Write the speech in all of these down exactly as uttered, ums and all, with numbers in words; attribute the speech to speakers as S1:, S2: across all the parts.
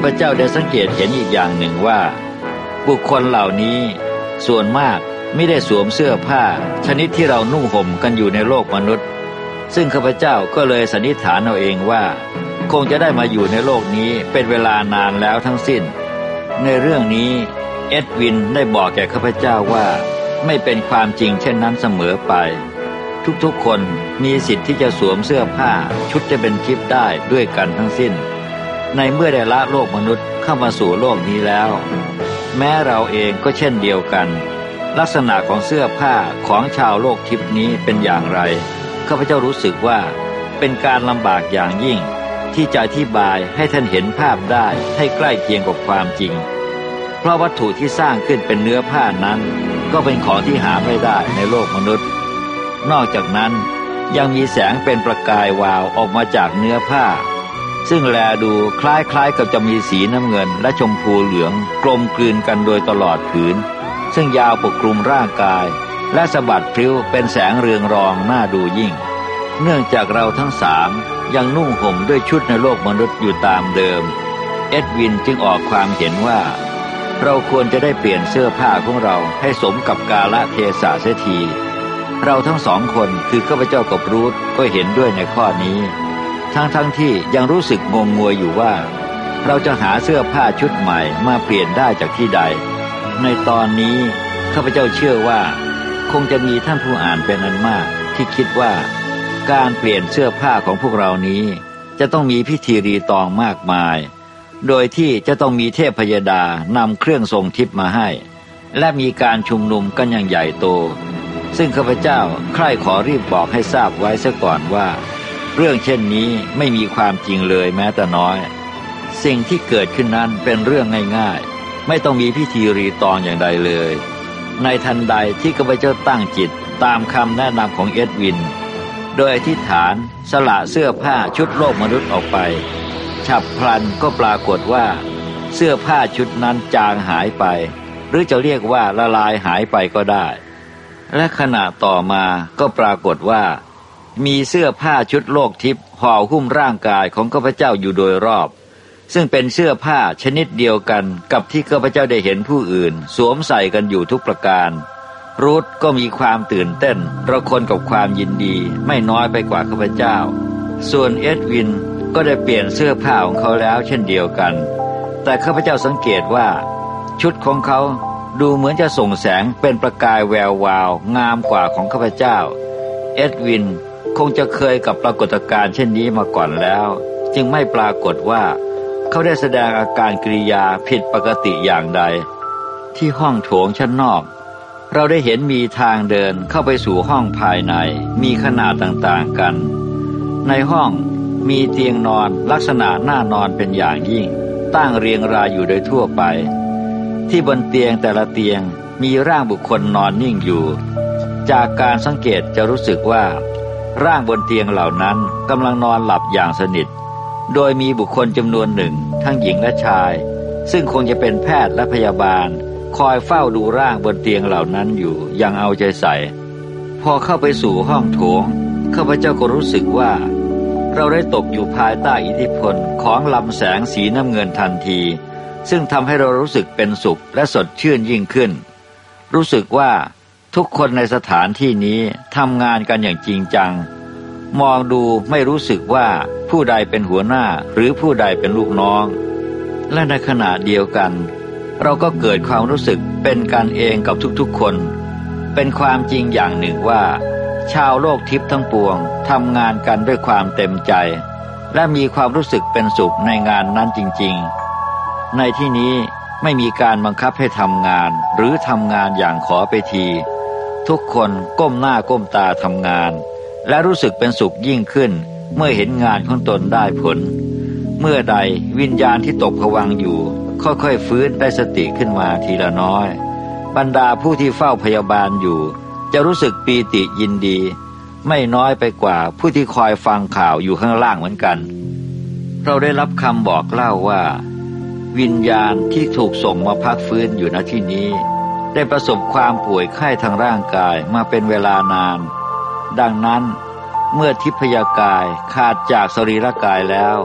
S1: พเจ้าได้สังเกตเห็นอีกอย่างหนึ่งว่าบุคคลเหล่านี้ส่วนมากไม่ได้สวมเสื้อผ้าชนิดที่เรานุ่งห่มกันอยู่ในโลกมนุษย์ซึ่งข้าพเจ้าก็เลยสันนิษฐานเอาเองว่าคงจะได้มาอยู่ในโลกนี้เป็นเวลานานแล้วทั้งสิ้นในเรื่องนี้เอ็ดวินได้บอกแก่ข้าพเจ้าว่าไม่เป็นความจริงเช่นนั้นเสมอไปทุกๆคนมีสิทธิ์ที่จะสวมเสื้อผ้าชุดจะเป็นทิพย์ได้ด้วยกันทั้งสิ้นในเมื่อได้ละโลกมนุษย์เข้ามาสู่โลกนี้แล้วแม้เราเองก็เช่นเดียวกันลักษณะของเสื้อผ้าของชาวโลกทิพย์นี้เป็นอย่างไรข้าพเจ้ารู้สึกว่าเป็นการลำบากอย่างยิ่งที่จะอธิบายให้ท่านเห็นภาพได้ให้ใกล้เคียงกับความจริงเพราะวัตถุที่สร้างขึ้นเป็นเนื้อผ้านั้นก็เป็นของที่หาไม่ได้ในโลกมนุษย์นอกจากนั้นยังมีแสงเป็นประกายวาวออกมาจากเนื้อผ้าซึ่งแลดูคล้ายๆกับจะมีสีน้ำเงินและชมพูเหลืองกลมกลืนกันโดยตลอดผืนซึ่งยาวปกคลุมร่างกายและสะบัดพลิ้วเป็นแสงเรืองรองน่าดูยิ่งเนื่องจากเราทั้งสามยังนุ่งห่มด้วยชุดในโลกมนุษย์อยู่ตามเดิมเอ็ดวินจึงออกความเห็นว่าเราควรจะได้เปลี่ยนเสื้อผ้าของเราให้สมกับกาลเทศะเสียทีเราทั้งสองคนคือข้าพเจ้ากับรูธก็เห็นด้วยในข้อนี้ทั้งๆ ท, ที่ยังรู้สึกงงงวยอยู่ว่าเราจะหาเสื้อผ้าชุดใหม่มาเปลี่ยนได้จากที่ใดในตอนนี้ข้าพเจ้าเชื่อว่าคงจะมีท่านผู้อ่านเป็นอันมากที่คิดว่าการเปลี่ยนเสื้อผ้าของพวกเรานี้จะต้องมีพิธีรีตองมากมายโดยที่จะต้องมีเทพยดานำเครื่องทรงทิพย์มาให้และมีการชุมนุมกันอย่างใหญ่โตซึ่งข้าพเจ้าใคร่ขอรีบบอกให้ทราบไว้ซะก่อนว่าเรื่องเช่นนี้ไม่มีความจริงเลยแม้แต่น้อยสิ่งที่เกิดขึ้นนั้นเป็นเรื่องง่ายๆไม่ต้องมีพิธีรีตองอย่างใดเลยในทันใดที่ข้าพเจ้าตั้งจิตตามคำแนะนำของเอ็ดวินโดยอธิษฐานสละเสื้อผ้าชุดโลกมนุษย์ออกไปฉับพลันก็ปรากฏว่าเสื้อผ้าชุดนั้นจางหายไปหรือจะเรียกว่าละลายหายไปก็ได้และขณะต่อมาก็ปรากฏว่ามีเสื้อผ้าชุดโลกทิพย์ห่อหุ้มร่างกายของข้าพเจ้าอยู่โดยรอบซึ่งเป็นเสื้อผ้าชนิดเดียวกันกับที่ข้าพเจ้าได้เห็นผู้อื่นสวมใส่กันอยู่ทุกประการรูธก็มีความตื่นเต้นระคนกับความยินดีไม่น้อยไปกว่าข้าพเจ้าส่วนเอ็ดวินก็ได้เปลี่ยนเสื้อผ้าของเขาแล้วเช่นเดียวกันแต่ข้าพเจ้าสังเกตว่าชุดของเขาดูเหมือนจะส่งแสงเป็นประกายแวววาวงามกว่าของข้าพเจ้าเอ็ดวินคงจะเคยกับปรากฏการณ์เช่นนี้มาก่อนแล้วจึงไม่ปรากฏว่าเขาได้แสดงอาการกริยาผิดปกติอย่างใดที่ห้องโถงชั้นนอกเราได้เห็นมีทางเดินเข้าไปสู่ห้องภายในมีขนาดต่างๆกันในห้องมีเตียงนอนลักษณะน่านอนเป็นอย่างยิ่งตั้งเรียงรายอยู่โดยทั่วไปที่บนเตียงแต่ละเตียงมีร่างบุคคลนอนนิ่งอยู่จากการสังเกตจะรู้สึกว่าร่างบนเตียงเหล่านั้นกำลังนอนหลับอย่างสนิทโดยมีบุคคลจำนวนหนึ่งทั้งหญิงและชายซึ่งคงจะเป็นแพทย์และพยาบาลคอยเฝ้าดูร่างบนเตียงเหล่านั้นอยู่อย่างเอาใจใส่พอเข้าไปสู่ห้องโถงข้าพเจ้าก็รู้สึกว่าเราได้ตกอยู่ภายใต้อิทธิพลของลำแสงสีน้ำเงินทันทีซึ่งทำให้เรารู้สึกเป็นสุขและสดชื่นยิ่งขึ้นรู้สึกว่าทุกคนในสถานที่นี้ทำงานกันอย่างจริงจังมองดูไม่รู้สึกว่าผู้ใดเป็นหัวหน้าหรือผู้ใดเป็นลูกน้องและในขณะเดียวกันเราก็เกิดความรู้สึกเป็นกันเองกับทุกๆคนเป็นความจริงอย่างหนึ่งว่าชาวโลกทิพย์ทั้งปวงทำงานกันด้วยความเต็มใจและมีความรู้สึกเป็นสุขในงานนั้นจริงๆในที่นี้ไม่มีการบังคับให้ทำงานหรือทำงานอย่างขอไปทีทุกคนก้มหน้าก้มตาทำงานและรู้สึกเป็นสุขยิ่งขึ้นเมื่อเห็นงานของตนได้ผลเมื่อใดวิญญาณที่ตกภวังค์อยู่ค่อยๆฟื้นได้สติขึ้นมาทีละน้อยบรรดาผู้ที่เฝ้าพยาบาลอยู่จะรู้สึกปีติยินดีไม่น้อยไปกว่าผู้ที่คอยฟังข่าวอยู่ข้างล่างเหมือนกันเราได้รับคำบอกเล่าว่าวิญญาณที่ถูกส่งมาพักฟื้นอยู่ณที่นี้ได้ประสบความป่วยไข้ทางร่างกายมาเป็นเวลานานดังนั้นเมื่อทิพยากายขาดจากสรีระกายแล้ว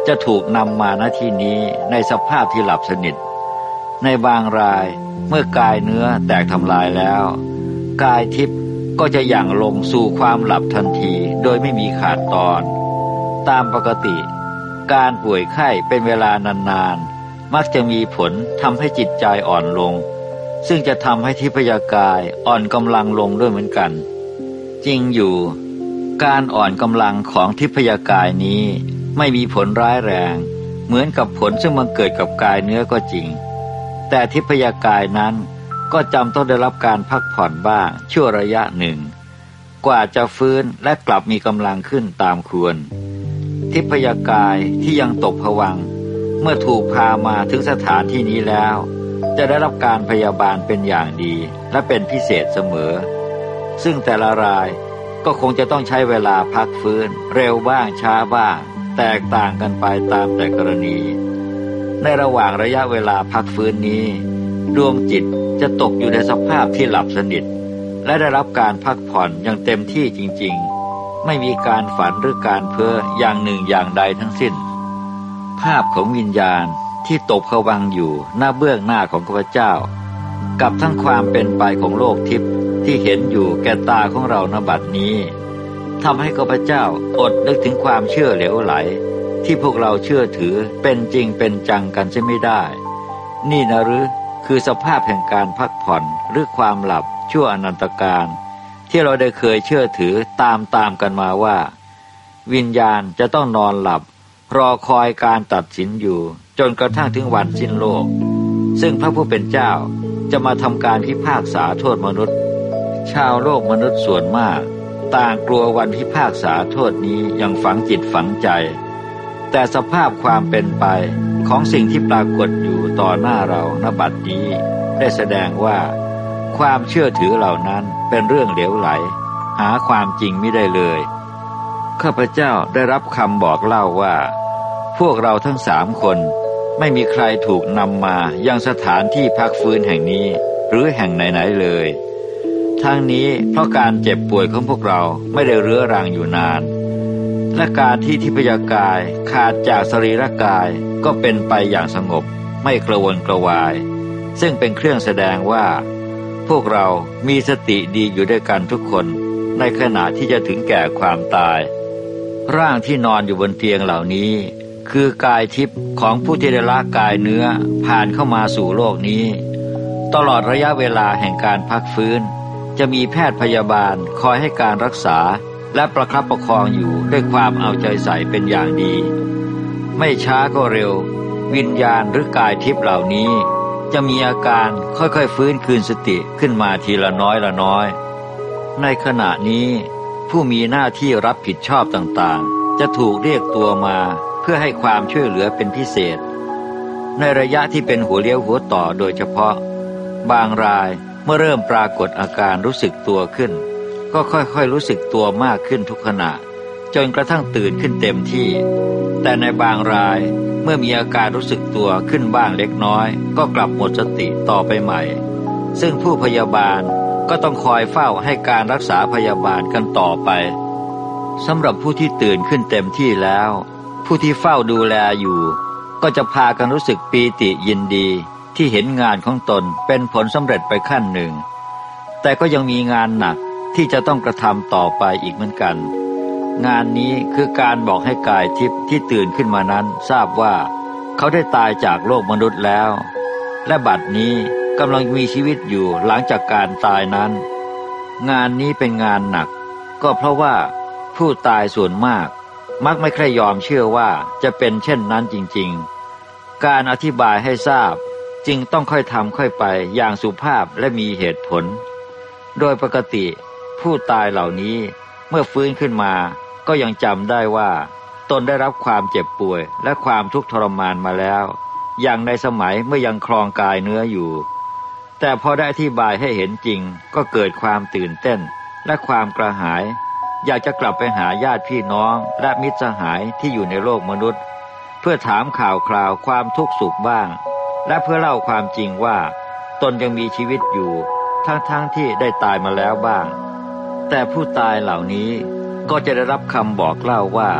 S1: จะถูกนำมาณที่นี้ในสภาพที่หลับสนิทในบางรายเมื่อกายเนื้อแตกทำลายแล้วกายทิพย์ก็จะหยั่งลงสู่ความหลับทันทีโดยไม่มีขาดตอนตามปกติการป่วยไข้เป็นเวลานานๆมักจะมีผลทำให้จิตใจอ่อนลงซึ่งจะทำให้ทิพยกายอ่อนกำลังลงด้วยเหมือนกันจริงอยู่การอ่อนกำลังของทิพยกายนี้ไม่มีผลร้ายแรงเหมือนกับผลซึ่งมันเกิดกับกายเนื้อก็จริงแต่ทิพยกายนั้นก็จำต้องได้รับการพักผ่อนบ้างชั่วระยะหนึ่งกว่าจะฟื้นและกลับมีกำลังขึ้นตามควรทิพยกายที่ยังตกภวังค์เมื่อถูกพามาถึงสถานที่นี้แล้วจะได้รับการพยาบาลเป็นอย่างดีและเป็นพิเศษเสมอซึ่งแต่ละรายก็คงจะต้องใช้เวลาพักฟื้นเร็วบ้างช้าบ้างแตกต่างกันไปตามแต่กรณีในระหว่างระยะเวลาพักฟื้นนี้ดวงจิตจะตกอยู่ในสภาพที่หลับสนิทและได้รับการพักผ่อนอย่างเต็มที่จริงๆไม่มีการฝันหรือการเพ้ออย่างหนึ่งอย่างใดทั้งสิ้นภาพของวิญญาณที่ตกผวังค์อยู่หน้าเบื้องหน้าของข้าพเจ้ากับทั้งความเป็นไปของโลกทิพย์ที่เห็นอยู่แก่ตาของเราณบัดนี้ทำให้ข้าพเจ้าอดนึกถึงความเชื่อเหลวไหลที่พวกเราเชื่อถือเป็นจริงเป็นจังกันใช่ไม่ได้นี่นะหรือคือสภาพแห่งการพักผ่อนหรือความหลับชั่วอนันตการที่เราได้เคยเชื่อถือตามตามกันมาว่าวิญญาณจะต้องนอนหลับรอคอยการตัดสินอยู่จนกระทั่งถึงวันสิ้นโลกซึ่งพระผู้เป็นเจ้าจะมาทำการพิพากษาโทษมนุษย์ชาวโลกมนุษย์ส่วนมากต่างกลัววันพิพากษาโทษนี้อย่างฝังจิตฝังใจแต่สภาพความเป็นไปของสิ่งที่ปรากฏอยู่ต่อหน้าเราณบัดนี้ได้แสดงว่าความเชื่อถือเหล่านั้นเป็นเรื่องเหลวไหลหาความจริงไม่ได้เลยข้าพเจ้าได้รับคำบอกเล่าว่าพวกเราทั้งสามคนไม่มีใครถูกนำมายังสถานที่พักฟื้นแห่งนี้หรือแห่งไหนๆเลยทั้งนี้เพราะการเจ็บป่วยของพวกเราไม่ได้เรื้อรังอยู่นานและการที่ทิพยกายขาดจากสรีระกายก็เป็นไปอย่างสงบไม่กระวนกระวายซึ่งเป็นเครื่องแสดงว่าพวกเรามีสติดีอยู่ด้วยกันทุกคนในขณะที่จะถึงแก่ความตายร่างที่นอนอยู่บนเตียงเหล่านี้คือกายทิพย์ของผู้ที่ได้ละกายเนื้อผ่านเข้ามาสู่โลกนี้ตลอดระยะเวลาแห่งการพักฟื้นจะมีแพทย์พยาบาลคอยให้การรักษาและประคับประคองอยู่ด้วยความเอาใจใส่เป็นอย่างดีไม่ช้าก็เร็ววิญญาณหรือกายทิพย์เหล่านี้จะมีอาการค่อยๆฟื้นคืนสติขึ้นมาทีละน้อยละน้อยในขณะนี้ผู้มีหน้าที่รับผิดชอบต่างๆจะถูกเรียกตัวมาเพื่อให้ความช่วยเหลือเป็นพิเศษในระยะที่เป็นหัวเลี้ยวหัวต่อโดยเฉพาะบางรายเมื่อเริ่มปรากฏอาการรู้สึกตัวขึ้นก็ค่อยๆรู้สึกตัวมากขึ้นทุกขณะจนกระทั่งตื่นขึ้นเต็มที่แต่ในบางรายเมื่อมีอาการรู้สึกตัวขึ้นบ้างเล็กน้อยก็กลับหมดสติต่อไปใหม่ซึ่งผู้พยาบาลก็ต้องคอยเฝ้าให้การรักษาพยาบาลกันต่อไปสำหรับผู้ที่ตื่นขึ้นเต็มที่แล้วผู้ที่เฝ้าดูแลอยู่ก็จะพากันรู้สึกปีติยินดีที่เห็นงานของตนเป็นผลสำเร็จไปขั้นหนึ่งแต่ก็ยังมีงานหนักที่จะต้องกระทำต่อไปอีกเหมือนกันงานนี้คือการบอกให้กายทิพย์ที่ตื่นขึ้นมานั้นทราบว่าเขาได้ตายจากโลกมนุษย์แล้วและบัดนี้กำลังมีชีวิตอยู่หลังจากการตายนั้นงานนี้เป็นงานหนักก็เพราะว่าผู้ตายส่วนมากมักไม่ค่อยยอมเชื่อว่าจะเป็นเช่นนั้นจริงๆการอธิบายให้ทราบจึงต้องค่อยทำค่อยไปอย่างสุภาพและมีเหตุผลโดยปกติผู้ตายเหล่านี้เมื่อฟื้นขึ้นมาก็ยังจำได้ว่าตนได้รับความเจ็บป่วยและความทุกข์ทรมานมาแล้วอย่างในสมัยเมื่อยังครองกายเนื้ออยู่แต่พอได้อธิบายให้เห็นจริงก็เกิดความตื่นเต้นและความกระหายอยากจะกลับไปหาญาติพี่น้องและมิตรสหายที่อยู่ในโลกมนุษย์เพื่อถามข่าวคราวความทุกข์สุขบ้างและเพื่อเล่าความจริงว่าตนยังมีชีวิตอยู่ทั้งๆ ท, ที่ได้ตายมาแล้วบ้างแต่ผู้ตายเหล่านี้ก็จะได้รับคำบอกเล่าว่า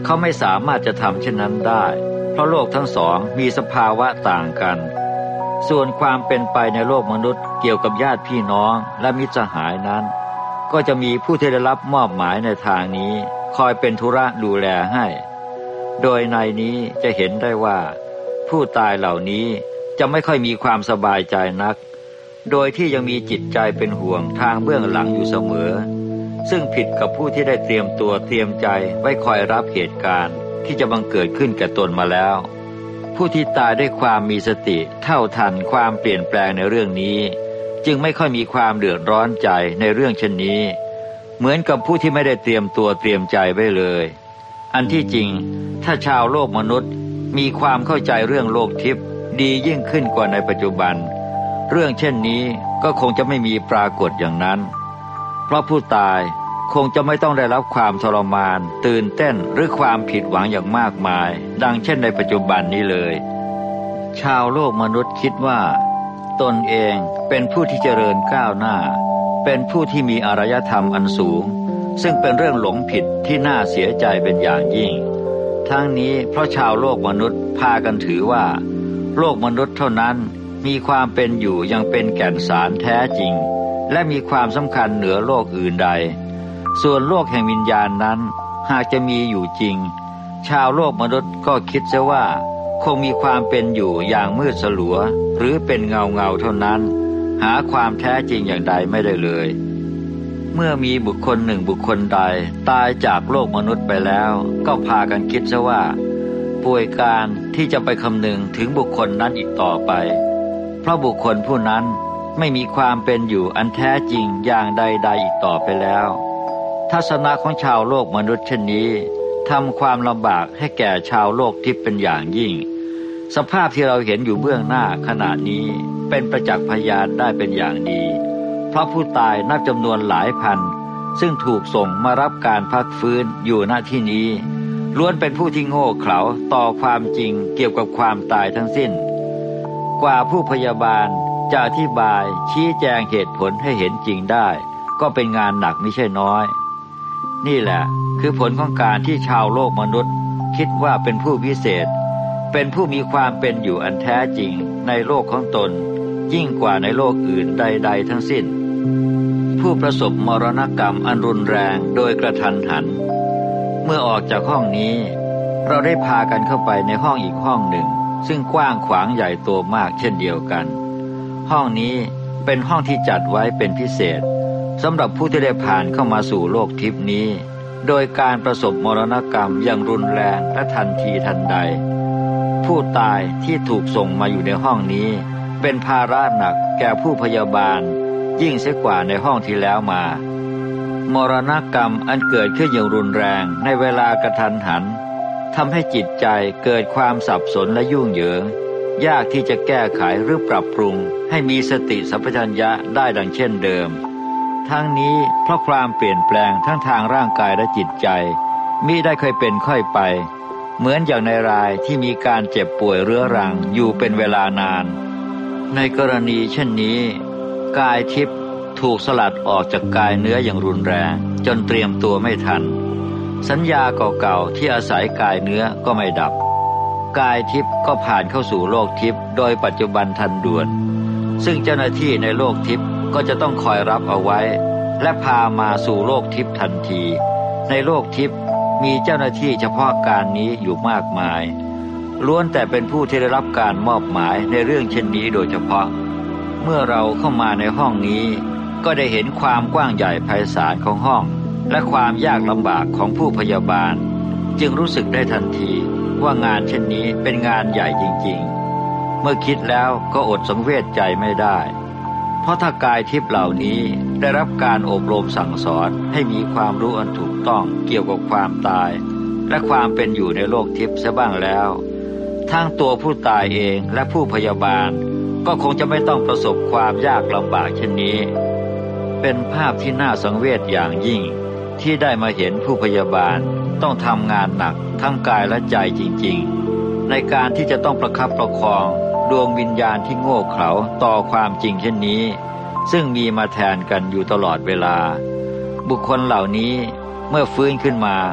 S1: เขาไม่สามารถจะทำเช่นนั้นได้เพราะโลกทั้งสองมีสภาวะต่างกันส่วนความเป็นไปในโลกมนุษย์เกี่ยวกับญาติพี่น้องและมิตรสหายนั้นก็จะมีผู้ที่ได้รับมอบหมายในทางนี้คอยเป็นธุระดูแลให้โดยในนี้จะเห็นได้ว่าผู้ตายเหล่านี้จะไม่ค่อยมีความสบายใจนักโดยที่ยังมีจิตใจเป็นห่วงทางเบื้องหลังอยู่เสมอซึ่งผิดกับผู้ที่ได้เตรียมตัวเตรียมใจไว้คอยรับเหตุการณ์ที่จะบังเกิดขึ้นแก่ตนมาแล้วผู้ที่ตายด้วยความมีสติเท่าทันความเปลี่ยนแปลงในเรื่องนี้จึงไม่ค่อยมีความเดือดร้อนใจในเรื่องเช่นนี้เหมือนกับผู้ที่ไม่ได้เตรียมตัวเตรียมใจไว้เลยอันที่จริงถ้าชาวโลกมนุษย์มีความเข้าใจเรื่องโลกทิพย์ดียิ่งขึ้นกว่าในปัจจุบันเรื่องเช่นนี้ก็คงจะไม่มีปรากฏอย่างนั้นเพราะผู้ตายคงจะไม่ต้องได้รับความทรมานตื่นเต้นหรือความผิดหวังอย่างมากมายดังเช่นในปัจจุบันนี้เลยชาวโลกมนุษย์คิดว่าตนเองเป็นผู้ที่เจริญก้าวหน้าเป็นผู้ที่มีอารยธรรมอันสูงซึ่งเป็นเรื่องหลงผิดที่น่าเสียใจเป็นอย่างยิ่งทั้งนี้เพราะชาวโลกมนุษย์พากันถือว่าโลกมนุษย์เท่านั้นมีความเป็นอยู่ยังเป็นแก่นสารแท้จริงและมีความสำคัญเหนือโลกอื่นใดส่วนโลกแห่งวิญญาณนั้นหากจะมีอยู่จริงชาวโลกมนุษย์ก็คิดซะว่าคงมีความเป็นอยู่อย่างมืดสลัวหรือเป็นเงาเงาเท่านั้นหาความแท้จริงอย่างใดไม่ได้เลยเมื่อมีบุคคลหนึ่งบุคคลใดตายจากโลกมนุษย์ไปแล้วก็พากันคิดซะว่าป่วยการที่จะไปคำนึงถึงบุคคลนั้นอีกต่อไปเพราะบุคคลผู้นั้นไม่มีความเป็นอยู่อันแท้จริงอย่างใดๆอีกต่อไปแล้วทัศนะของชาวโลกมนุษย์เช่นนี้ทำความลำบากให้แก่ชาวโลกทิพย์เป็นอย่างยิ่งสภาพที่เราเห็นอยู่เบื้องหน้าขณะนี้เป็นประจักษ์พยานได้เป็นอย่างดีเพราะผู้ตายนับจำนวนหลายพันซึ่งถูกส่งมารับการพักฟื้นอยู่ณที่นี้ล้วนเป็นผู้ที่โง่เขลาต่อความจริงเกี่ยวกับความตายทั้งสิ้นกว่าผู้พยาบาลจะอธิบายชี้แจงเหตุผลให้เห็นจริงได้ก็เป็นงานหนักไม่ใช่น้อยนี่แหละคือผลของการที่ชาวโลกมนุษย์คิดว่าเป็นผู้พิเศษเป็นผู้มีความเป็นอยู่อันแท้จริงในโลกของตนยิ่งกว่าในโลกอื่นใดๆทั้งสิ้นผู้ประสบมรณกรรมอันรุนแรงโดยกระทันหันเมื่อออกจากห้องนี้เราได้พากันเข้าไปในห้องอีกห้องหนึ่งซึ่งกว้างขวางใหญ่โตมากเช่นเดียวกันห้องนี้เป็นห้องที่จัดไว้เป็นพิเศษสำหรับผู้ที่ได้ผ่านเข้ามาสู่โลกทิพย์นี้โดยการประสบมรณกรรมอย่างรุนแรงและทันทีทันใดผู้ตายที่ถูกส่งมาอยู่ในห้องนี้เป็นภาระหนักแก่ผู้พยาบาลยิ่งเสียกว่าในห้องที่แล้วมามรณกรรมอันเกิดขึ้นอย่างรุนแรงในเวลากระทันหันทำให้จิตใจเกิดความสับสนและยุ่งเหยิงยากที่จะแก้ไขหรือปรับปรุงให้มีสติสัมปชัญญะได้ดังเช่นเดิมทั้งนี้เพราะความเปลี่ยนแปลงทั้งทางร่างกายและจิตใจมิได้ค่อยเป็นค่อยไปเหมือนอย่างในรายที่มีการเจ็บป่วยเรื้อรังอยู่เป็นเวลานานในกรณีเช่นนี้กายทิพย์ถูกสลัดออกจากกายเนื้ออย่างรุนแรงจนเตรียมตัวไม่ทันสัญญาเก่าๆที่อาศัยกายเนื้อก็ไม่ดับกายทิพย์ก็ผ่านเข้าสู่โลกทิพย์โดยปัจจุบันทันด่วนซึ่งเจ้าหน้าที่ในโลกทิพย์ก็จะต้องคอยรับเอาไว้และพามาสู่โลกทิพย์ทันทีในโลกทิพย์มีเจ้าหน้าที่เฉพาะการนี้อยู่มากมายล้วนแต่เป็นผู้ที่ได้รับการมอบหมายในเรื่องเช่นนี้โดยเฉพาะเมื่อเราเข้ามาในห้องนี้ก็ได้เห็นความกว้างใหญ่ไพศาลของห้องและความยากลำบากของผู้พยาบาลจึงรู้สึกได้ทันทีว่างานเช่นนี้เป็นงานใหญ่จริงๆเมื่อคิดแล้วก็อดสังเวชใจไม่ได้เพราะถ้ากายทิพย์เหล่านี้ได้รับการอบรมสั่งสอนให้มีความรู้อันถูกต้องเกี่ยวกับความตายและความเป็นอยู่ในโลกทิพย์ซะบ้างแล้วทั้งตัวผู้ตายเองและผู้พยาบาลก็คงจะไม่ต้องประสบความยากลำบากเช่นนี้เป็นภาพที่น่าสังเวชอย่างยิ่งที่ได้มาเห็นผู้พยาบาลต้องทำงานหนักทั้งกายและใจจริงๆในการที่จะต้องประคับประคองดวงวิญญาณที่โง่เขลาต่อความจริงเช่นนี้ซึ่งมีมาแทนกันอยู่ตลอดเวลาบุคคลเหล่านี้เมื่อฟื้นขึ้นมา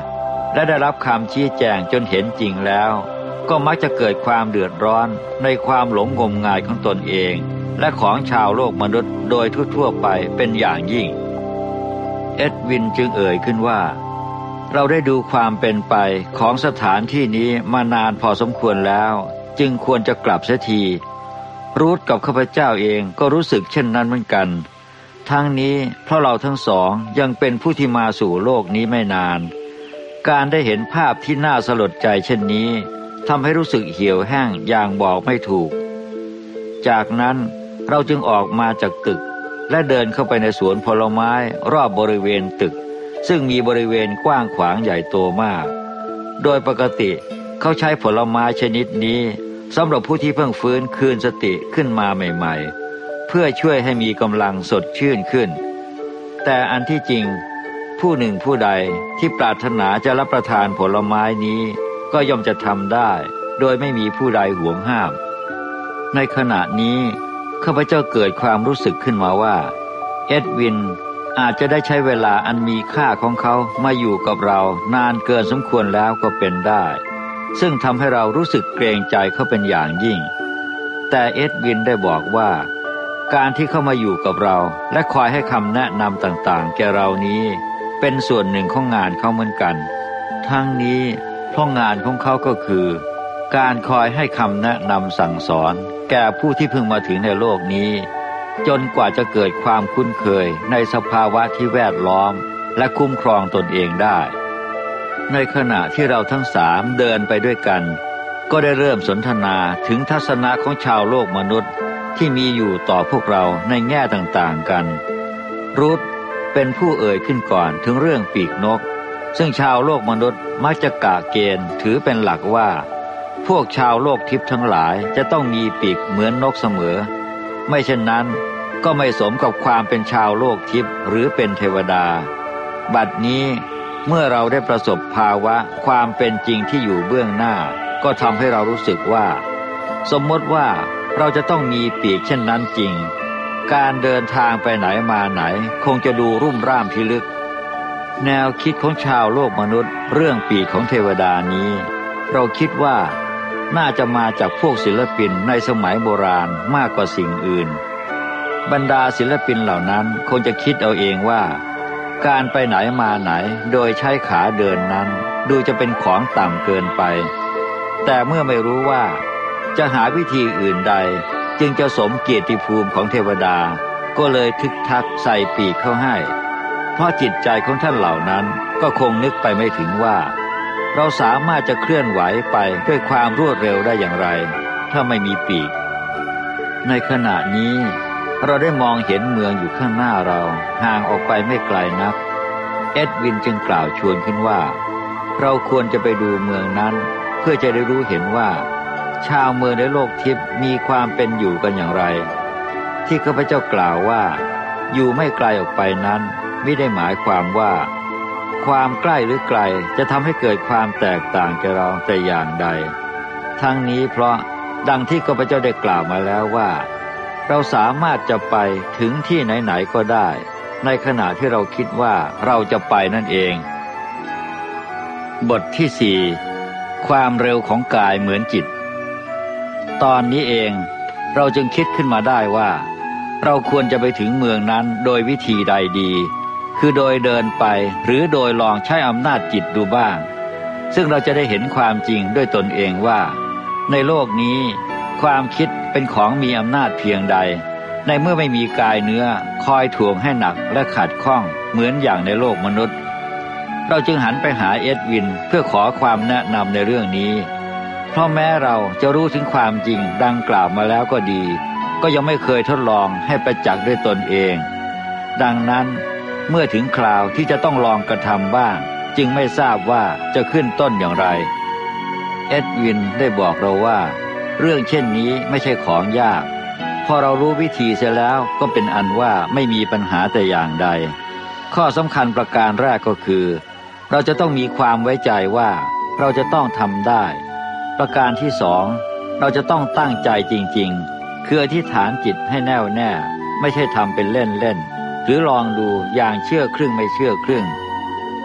S1: และได้รับคำชี้แจงจนเห็นจริงแล้วก็มักจะเกิดความเดือดร้อนในความหลงงมงายของตนเองและของชาวโลกมนุษย์โดยทั่วๆไปเป็นอย่างยิ่งเอ็ดวินจึงเอ่ยขึ้นว่าเราได้ดูความเป็นไปของสถานที่นี้มานานพอสมควรแล้วจึงควรจะกลับเสียทีรูธกับข้าพเจ้าเองก็รู้สึกเช่นนั้นเหมือนกันทั้งนี้เพราะเราทั้งสองยังเป็นผู้ที่มาสู่โลกนี้ไม่นานการได้เห็นภาพที่น่าสลดใจเช่นนี้ทำให้รู้สึกเหี่ยวแห้งอย่างบอกไม่ถูกจากนั้นเราจึงออกมาจากตึกและเดินเข้าไปในสวนผลไม้รอบบริเวณตึกซึ่งมีบริเวณกว้างขวางใหญ่โตมากโดยปกติเขาใช้ผลไม้ชนิดนี้สำหรับผู้ที่เพิ่งฟื้นคืนสติขึ้นมาใหม่ๆเพื่อช่วยให้มีกำลังสดชื่นขึ้นแต่อันที่จริงผู้หนึ่งผู้ใดที่ปรารถนาจะรับประทานผลไม้นี้ก็ย่อมจะทำได้โดยไม่มีผู้ใดห่วงห้ามในขณะนี้ข้าพเจ้าเกิดความรู้สึกขึ้นมาว่าเอ็ดวินอาจจะได้ใช้เวลาอันมีค่าของเขามาอยู่กับเรานานเกินสมควรแล้วก็เป็นได้ซึ่งทำให้เรารู้สึกเกรงใจเขาเป็นอย่างยิ่งแต่เอ็ดวินได้บอกว่าการที่เข้ามาอยู่กับเราและคอยให้คำแนะนำต่างๆแก่เรานี้เป็นส่วนหนึ่งของงานเขาเหมือนกันทั้งนี้เพราะงานของเขาก็คือการคอยให้คำแนะนำสั่งสอนแก่ผู้ที่เพิ่งมาถึงในโลกนี้จนกว่าจะเกิดความคุ้นเคยในสภาวะที่แวดล้อมและคุ้มครองตนเองได้ในขณะที่เราทั้งสามเดินไปด้วยกันก็ได้เริ่มสนทนาถึงทัศนะของชาวโลกมนุษย์ที่มีอยู่ต่อพวกเราในแง่ต่างๆกันรูธเป็นผู้เอ่ยขึ้นก่อนถึงเรื่องปีกนกซึ่งชาวโลกมนุษย์มักจะกะเกณฑ์ถือเป็นหลักว่าพวกชาวโลกทิพย์ทั้งหลายจะต้องมีปีกเหมือนนกเสมอไม่เช่นนั้นก็ไม่สมกับความเป็นชาวโลกทิพย์หรือเป็นเทวดาบัดนี้เมื่อเราได้ประสบภาวะความเป็นจริงที่อยู่เบื้องหน้าก็ทำให้เรารู้สึกว่าสมมติว่าเราจะต้องมีปีกเช่นนั้นจริงการเดินทางไปไหนมาไหนคงจะดูรุ่มร่ามพิลึกแนวคิดของชาวโลกมนุษย์เรื่องปีกของเทวดานี้เราคิดว่าน่าจะมาจากพวกศิลปินในสมัยโบราณมากกว่าสิ่งอื่นบรรดาศิลปินเหล่านั้นคงจะคิดเอาเองว่าการไปไหนมาไหนโดยใช้ขาเดินนั้นดูจะเป็นของต่ำเกินไปแต่เมื่อไม่รู้ว่าจะหาวิธีอื่นใดจึงจะสมเกียรติภูมิของเทวดาก็เลยทึกทักใส่ปีกเข้าให้เพราะจิตใจของท่านเหล่านั้นก็คงนึกไปไม่ถึงว่าเราสามารถจะเคลื่อนไหวไปด้วยความรวดเร็วได้อย่างไรถ้าไม่มีปีกในขณะนี้เราได้มองเห็นเมืองอยู่ข้างหน้าเราห่างออกไปไม่ไกลนักเอ็ดวินจึงกล่าวชวนขึ้นว่าเราควรจะไปดูเมืองนั้นเพื่อจะได้รู้เห็นว่าชาวเมืองในโลกทิพย์มีความเป็นอยู่กันอย่างไรที่ข้าพเจ้ากล่าวว่าอยู่ไม่ไกลออกไปนั้นไม่ได้หมายความว่าความใกล้หรือไกลจะทำให้เกิดความแตกต่างแก่เราแต่อย่างใดทั้งนี้เพราะดังที่ข้าพเจ้าได้กล่าวมาแล้วว่าเราสามารถจะไปถึงที่ไหนๆก็ได้ในขณะที่เราคิดว่าเราจะไปนั่นเองบทที่สี่ความเร็วของกายเหมือนจิตตอนนี้เองเราจึงคิดขึ้นมาได้ว่าเราควรจะไปถึงเมืองนั้นโดยวิธีใดดีคือโดยเดินไปหรือโดยลองใช้อำนาจจิตดูบ้างซึ่งเราจะได้เห็นความจริงด้วยตนเองว่าในโลกนี้ความคิดเป็นของมีอำนาจเพียงใดในเมื่อไม่มีกายเนื้อคอยถ่วงให้หนักและขัดข้องเหมือนอย่างในโลกมนุษย์เราจึงหันไปหาเอ็ดวินเพื่อขอความแนะนำในเรื่องนี้เพราะแม้เราจะรู้ถึงความจริงดังกล่าวมาแล้วก็ดีก็ยังไม่เคยทดลองให้ประจักษ์ด้วยตนเองดังนั้นเมื่อถึงคราวที่จะต้องลองกระทำบ้างจึงไม่ทราบว่าจะขึ้นต้นอย่างไรเอ็ดวินได้บอกเราว่าเรื่องเช่นนี้ไม่ใช่ของยากพอเรารู้วิธีเสียแล้วก็เป็นอันว่าไม่มีปัญหาแต่อย่างใดข้อสำคัญประการแรกก็คือเราจะต้องมีความไว้ใจว่าเราจะต้องทำได้ประการที่สองเราจะต้องตั้งใจจริงๆคืออธิษฐานจิตให้แน่วแน่ไม่ใช่ทำเป็นเล่นๆหรือลองดูอย่างเชื่อครึ่งไม่เชื่อครึ่งเพ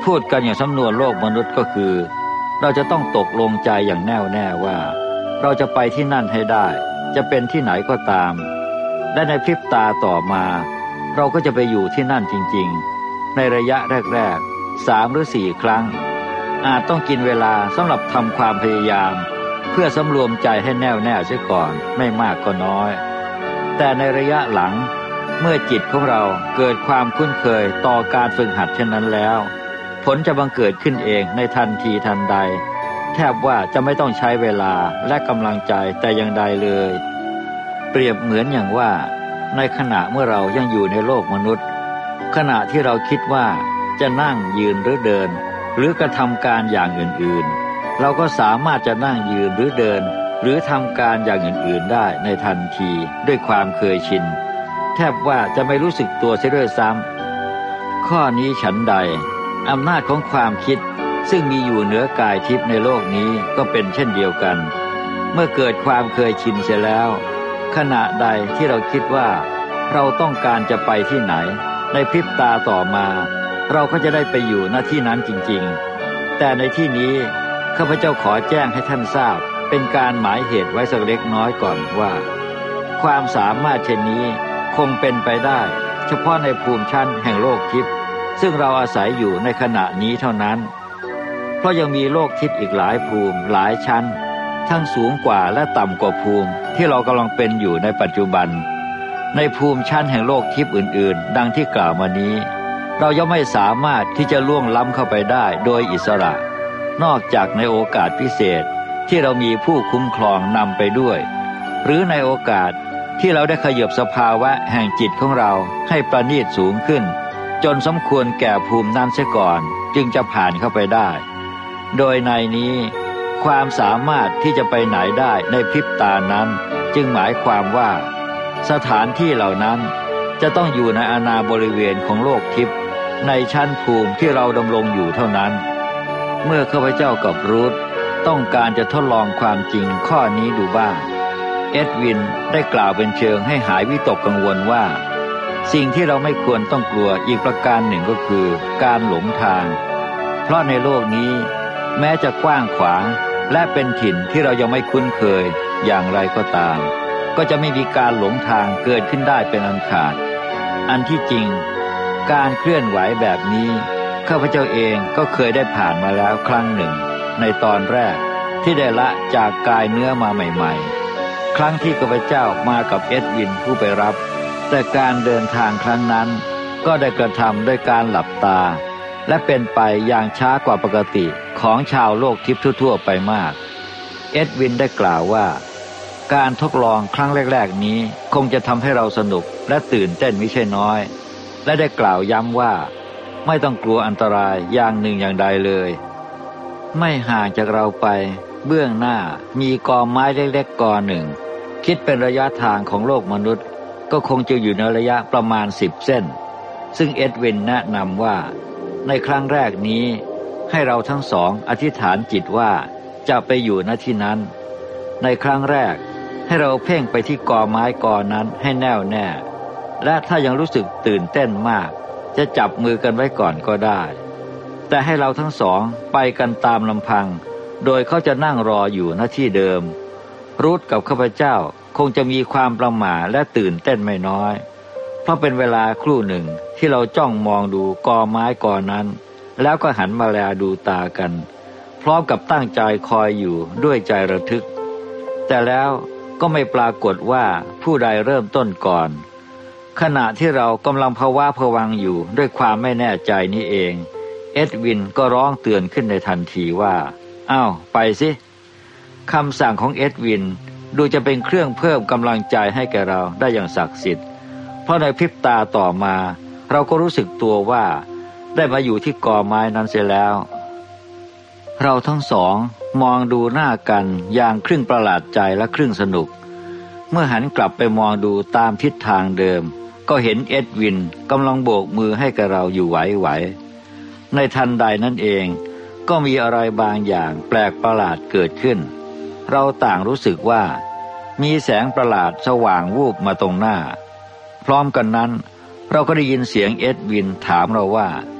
S1: พูดกันอย่างสำนวนโลกมนุษย์ก็คือเราจะต้องตกลงใจอย่างแน่วแน่ว่าเราจะไปที่นั่นให้ได้จะเป็นที่ไหนก็ตามและในพริบตาต่อมาเราก็จะไปอยู่ที่นั่นจริงๆในระยะแรกๆสามหรือสี่ครั้งอาจต้องกินเวลาสำหรับทำความพยายามเพื่อสำรวมใจให้แน่วแน่เสียก่อนไม่มากก็น้อยแต่ในระยะหลังเมื่อจิตของเราเกิดความคุ้นเคยต่อการฝึกหัดเช่นนั้นแล้วผลจะบังเกิดขึ้นเองในทันทีทันใดแทบว่าจะไม่ต้องใช้เวลาและกำลังใจแต่อย่างใดเลยเปรียบเหมือนอย่างว่าในขณะเมื่อเรายังอยู่ในโลกมนุษย์ขณะที่เราคิดว่าจะนั่งยืนหรือเดินหรือกระทำการอย่างอื่นๆเราก็สามารถจะนั่งยืนหรือเดินหรือทำการอย่างอื่นๆได้ในทันทีด้วยความเคยชินแทบว่าจะไม่รู้สึกตัวเสียด้วยซ้ำข้อนี้ฉันใดอำนาจของความคิดซึ่งมีอยู่เหนือกายทิพย์ในโลกนี้ก็เป็นเช่นเดียวกันเมื่อเกิดความเคยชินเสียแล้วขณะใดที่เราคิดว่าเราต้องการจะไปที่ไหนในพริบตาต่อมาเราก็จะได้ไปอยู่ณที่นั้นจริงๆแต่ในที่นี้ข้าพเจ้าขอแจ้งให้ท่านทราบเป็นการหมายเหตุไว้สักเล็กน้อยก่อนว่าความสามารถเช่นนี้คงเป็นไปได้เฉพาะในภูมิชั้นแห่งโลกทิพย์ซึ่งเราอาศัยอยู่ในขณะนี้เท่านั้นเพราะยังมีโลกทิพย์อีกหลายภูมิหลายชั้นทั้งสูงกว่าและต่ำกว่าภูมิที่เรากำลังเป็นอยู่ในปัจจุบันในภูมิชั้นแห่งโลกทิพย์อื่นๆดังที่กล่าวมานี้เรายังไม่สามารถที่จะล่วงล้ำเข้าไปได้โดยอิสระนอกจากในโอกาสพิเศษที่เรามีผู้คุ้มครองนำไปด้วยหรือในโอกาสที่เราได้ขยับสภาวะแห่งจิตของเราให้ประณีตสูงขึ้นจนสมควรแก่ภูมินั้นเสียก่อนจึงจะผ่านเข้าไปได้โดยในนี้ความสามารถที่จะไปไหนได้ในพริบตานั้นจึงหมายความว่าสถานที่เหล่านั้นจะต้องอยู่ในอาณาบริเวณของโลกทิพย์ในชั้นภูมิที่เราดำรงอยู่เท่านั้นเมื่อข้าพเจ้ากับรูธต้องการจะทดลองความจริงข้อนี้ดูบ้างเอ็ดวินได้กล่าวเป็นเชิงให้หายวิตกกังวลว่าสิ่งที่เราไม่ควรต้องกลัวอีกประการหนึ่งก็คือการหลงทางเพราะในโลกนี้แม้จะกว้างขวางและเป็นถิ่นที่เรายังไม่คุ้นเคยอย่างไรก็ตามก็จะไม่มีการหลงทางเกิดขึ้นได้เป็นอันขาดอันที่จริงการเคลื่อนไหวแบบนี้ข้าพเจ้าเองก็เคยได้ผ่านมาแล้วครั้งหนึ่งในตอนแรกที่ได้ละจากกายเนื้อมาใหม่ๆครั้งที่ข้าพเจ้ามากับเอ็ดวินผู้ไปรับแต่การเดินทางครั้งนั้นก็ได้กระทำด้วยการหลับตาและเป็นไปอย่างช้ากว่าปกติของชาวโลกทิพย์ทั่วๆไปมากเอ็ดวินได้กล่าวว่าการทดลองครั้งแรกๆนี้คงจะทำให้เราสนุกและตื่นเต้นไม่ใช่น้อยและได้กล่าวย้ำว่าไม่ต้องกลัวอันตรายอย่างหนึ่งอย่างใดเลยไม่ห่างจากเราไปเบื้องหน้ามีกอไม้เล็กๆกอหนึ่งคิดเป็นระยะทางของโลกมนุษย์ก็คงจะอยู่ในระยะประมาณสิบเส้นซึ่งเอ็ดวินแนะนำว่าในครั้งแรกนี้ให้เราทั้งสองอธิษฐานจิตว่าจะไปอยู่ณที่นั้นในครั้งแรกให้เราเพ่งไปที่กอไม้กอนั้นให้แน่วแน่และถ้ายังรู้สึกตื่นเต้นมากจะจับมือกันไว้ก่อนก็ได้แต่ให้เราทั้งสองไปกันตามลำพังโดยเขาจะนั่งรออยู่ณที่เดิมรูธกับข้าพเจ้าคงจะมีความประหม่าและตื่นเต้นไม่น้อยเพราะเป็นเวลาครู่หนึ่งที่เราจ้องมองดูกอไม้กอนั้นแล้วก็หันมาแลดูตากันพร้อมกับตั้งใจคอยอยู่ด้วยใจระทึกแต่แล้วก็ไม่ปรากฏว่าผู้ใดเริ่มต้นก่อนขณะที่เรากำลังภาวะผวังอยู่ด้วยความไม่แน่ใจนี้เองเอ็ดวินก็ร้องเตือนขึ้นในทันทีว่าอ้าวไปสิคำสั่งของเอ็ดวินดูจะเป็นเครื่องเพิ่มกำลังใจให้แก่เราได้อย่างศักดิ์สิทธิ์เพราะในพริบตาต่อมาเราก็รู้สึกตัวว่าได้มาอยู่ที่กอไม้นั้นเสียแล้วเราทั้งสองมองดูหน้ากันอย่างครึ่งประหลาดใจและครึ่งสนุกเมื่อหันกลับไปมองดูตามทิศทางเดิมก็เห็นเอ็ดวินกำลังโบกมือให้กับเราอยู่ไหวๆในทันใดนั้นเองก็มีอะไรบางอย่างแปลกประหลาดเกิดขึ้นเราต่างรู้สึกว่ามีแสงประหลาดสว่างวูบมาตรงหน้าพร้อมกันนั้นเราก็ได้ยินเสียงเอ็ดวินถามเราว่า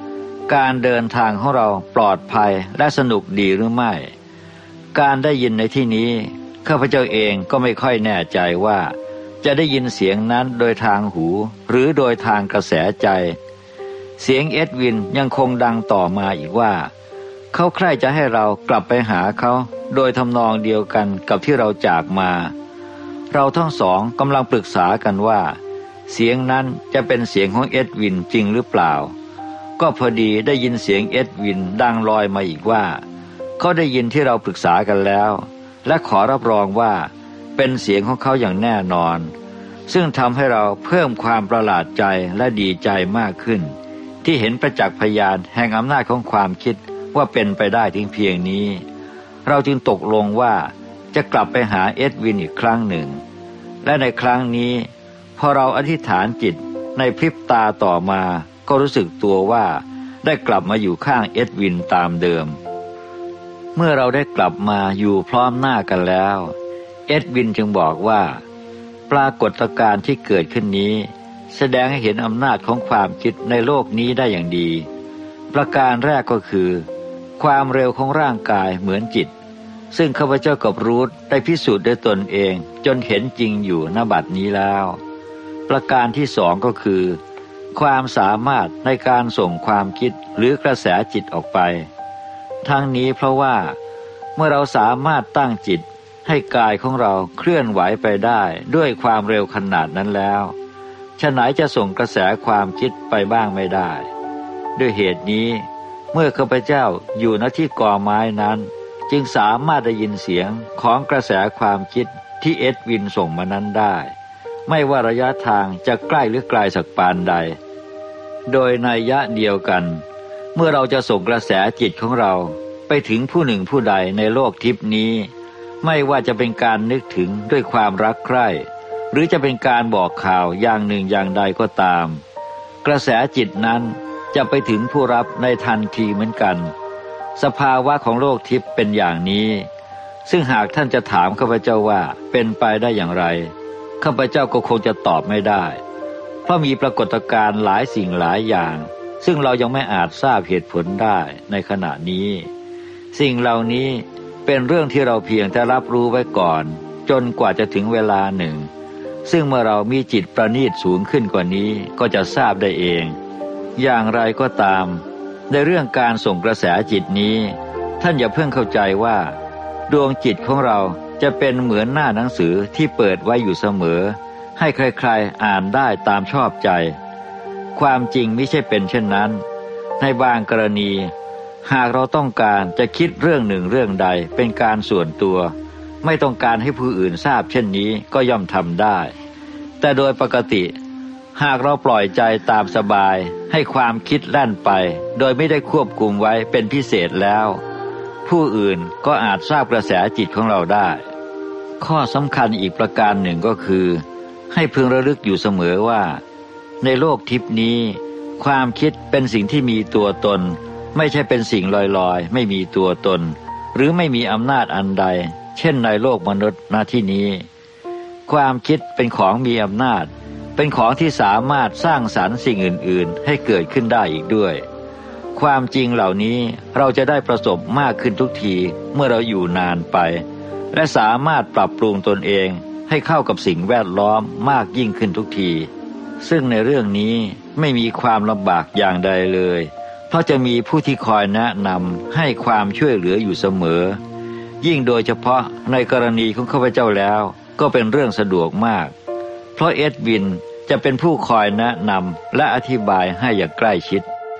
S1: การเดินทางของเราปลอดภัยและสนุกดีหรือไม่การได้ยินในที่นี้ข้าพเจ้าเองก็ไม่ค่อยแน่ใจว่าจะได้ยินเสียงนั้นโดยทางหูหรือโดยทางกระแสใจเสียงเอ็ดวินยังคงดังต่อมาอีกว่าเขาใคร่จะให้เรากลับไปหาเขาโดยทำนองเดียวกันกับที่เราจากมาเราทั้งสองกำลังปรึกษากันว่าเสียงนั้นจะเป็นเสียงของเอ็ดวินจริงหรือเปล่าก็พอดีได้ยินเสียงเอ็ดวินดังลอยมาอีกว่าเขาได้ยินที่เราปรึกษากันแล้วและขอรับรองว่าเป็นเสียงของเขาอย่างแน่นอนซึ่งทำให้เราเพิ่มความประหลาดใจและดีใจมากขึ้นที่เห็นประจักษ์พยานแห่งอำนาจของความคิดว่าเป็นไปได้ถึงเพียงนี้เราจึงตกลงว่าจะกลับไปหาเอ็ดวินอีกครั้งหนึ่งและในครั้งนี้พอเราอธิษฐานจิตในพริบตาต่อมาก็รู้สึกตัวว่าได้กลับมาอยู่ข้างเอ็ดวินตามเดิมเมื่อเราได้กลับมาอยู่พร้อมหน้ากันแล้วเอ็ดวินจึงบอกว่าปรากฏการณ์ที่เกิดขึ้นนี้แสดงให้เห็นอำนาจของความคิดในโลกนี้ได้อย่างดีประการแรกก็คือความเร็วของร่างกายเหมือนจิตซึ่งข้าพเจ้ากับรูธได้พิสูจน์ด้วยตนเองจนเห็นจริงอยู่ณบัดนี้แล้วประการที่สองก็คือความสามารถในการส่งความคิดหรือกระแสจิตออกไปทั้งนี้เพราะว่าเมื่อเราสามารถตั้งจิตให้กายของเราเคลื่อนไหวไปได้ด้วยความเร็วขนาดนั้นแล้วฉะไหนจะส่งกระแสความคิดไปบ้างไม่ได้ด้วยเหตุนี้เมื่อข้าพเจ้าอยู่ณที่กอไม้นั้นจึงสามารถได้ยินเสียงของกระแสความคิดที่เอ็ดวินส่งมานั้นได้ไม่ว่าระยะทางจะใกล้หรือไกลสักปานใดโดยนัยยะเดียวกันเมื่อเราจะส่งกระแสจิตของเราไปถึงผู้หนึ่งผู้ใดในโลกทิพนี้ไม่ว่าจะเป็นการนึกถึงด้วยความรักใคร่หรือจะเป็นการบอกข่าวอย่างหนึ่งอย่างใดก็ตามกระแสจิตนั้นจะไปถึงผู้รับในทันทีเหมือนกันสภาวะของโลกทิพย์เป็นอย่างนี้ซึ่งหากท่านจะถามข้าพเจ้าว่าเป็นไปได้อย่างไรข้าพเจ้าก็คงจะตอบไม่ได้เพราะมีปรากฏการณ์หลายสิ่งหลายอย่างซึ่งเรายังไม่อาจทราบเหตุผลได้ในขณะนี้สิ่งเหล่านี้เป็นเรื่องที่เราเพียงแต่รับรู้ไว้ก่อนจนกว่าจะถึงเวลาหนึ่งซึ่งเมื่อเรามีจิตประณีตสูงขึ้นกว่านี้ก็จะทราบได้เองอย่างไรก็ตามในเรื่องการส่งกระแสจิตนี้ท่านอย่าเพิ่งเข้าใจว่าดวงจิตของเราจะเป็นเหมือนหน้าหนังสือที่เปิดไว้อยู่เสมอให้ใครๆอ่านได้ตามชอบใจความจริงไม่ใช่เป็นเช่นนั้นในบางกรณีหากเราต้องการจะคิดเรื่องหนึ่งเรื่องใดเป็นการส่วนตัวไม่ต้องการให้ผู้อื่นทราบเช่นนี้ก็ย่อมทำได้แต่โดยปกติหากเราปล่อยใจตามสบายให้ความคิดแล่นไปโดยไม่ได้ควบคุมไว้เป็นพิเศษแล้วผู้อื่นก็อาจทราบกระแสจิตของเราได้ข้อสำคัญอีกประการหนึ่งก็คือให้พึงระลึกอยู่เสมอว่าในโลกทิพย์นี้ความคิดเป็นสิ่งที่มีตัวตนไม่ใช่เป็นสิ่งลอยๆไม่มีตัวตนหรือไม่มีอำนาจอันใดเช่นในโลกมนุษย์ณที่นี้ความคิดเป็นของมีอำนาจเป็นของที่สามารถสร้างสรรค์สิ่งอื่นๆให้เกิดขึ้นได้อีกด้วยความจริงเหล่านี้เราจะได้ประสบมากขึ้นทุกทีเมื่อเราอยู่นานไปและสามารถปรับปรุงตนเองให้เข้ากับสิ่งแวดล้อมมากยิ่งขึ้นทุกทีซึ่งในเรื่องนี้ไม่มีความลำบากอย่างใดเลยเพราะจะมีผู้ที่คอยแนะนำให้ความช่วยเหลืออยู่เสมอยิ่งโดยเฉพาะในกรณีของข้าพเจ้าแล้วก็เป็นเรื่องสะดวกมากเพราะเอ็ดวินจะเป็นผู้คอยแนะนำและอธิบายให้อย่างใกล้ชิด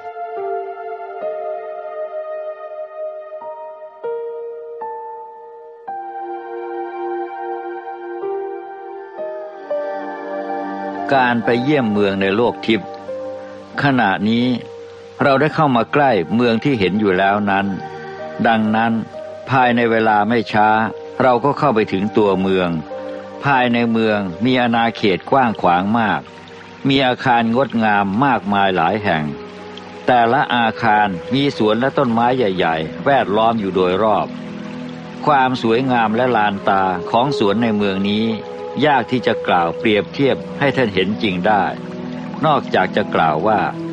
S1: การไปเยี่ยมเมืองในโลกทิพย์ขณะนี้เราได้เข้ามาใกล้เมืองที่เห็นอยู่แล้วนั้นดังนั้นภายในเวลาไม่ช้าเราก็เข้าไปถึงตัวเมืองภายในเมืองมีอาณาเขตกว้างขวางมากมีอาคารงดงามมากมายหลายแห่งแต่ละอาคารมีสวนและต้นไม้ใหญ่ๆแวดล้อมอยู่โดยรอบความสวยงามและลานตาของสวนในเมืองนี้ยากที่จะกล่าวเปรียบเทียบให้ท่านเห็นจริงได้นอกจากจะกล่าวว่า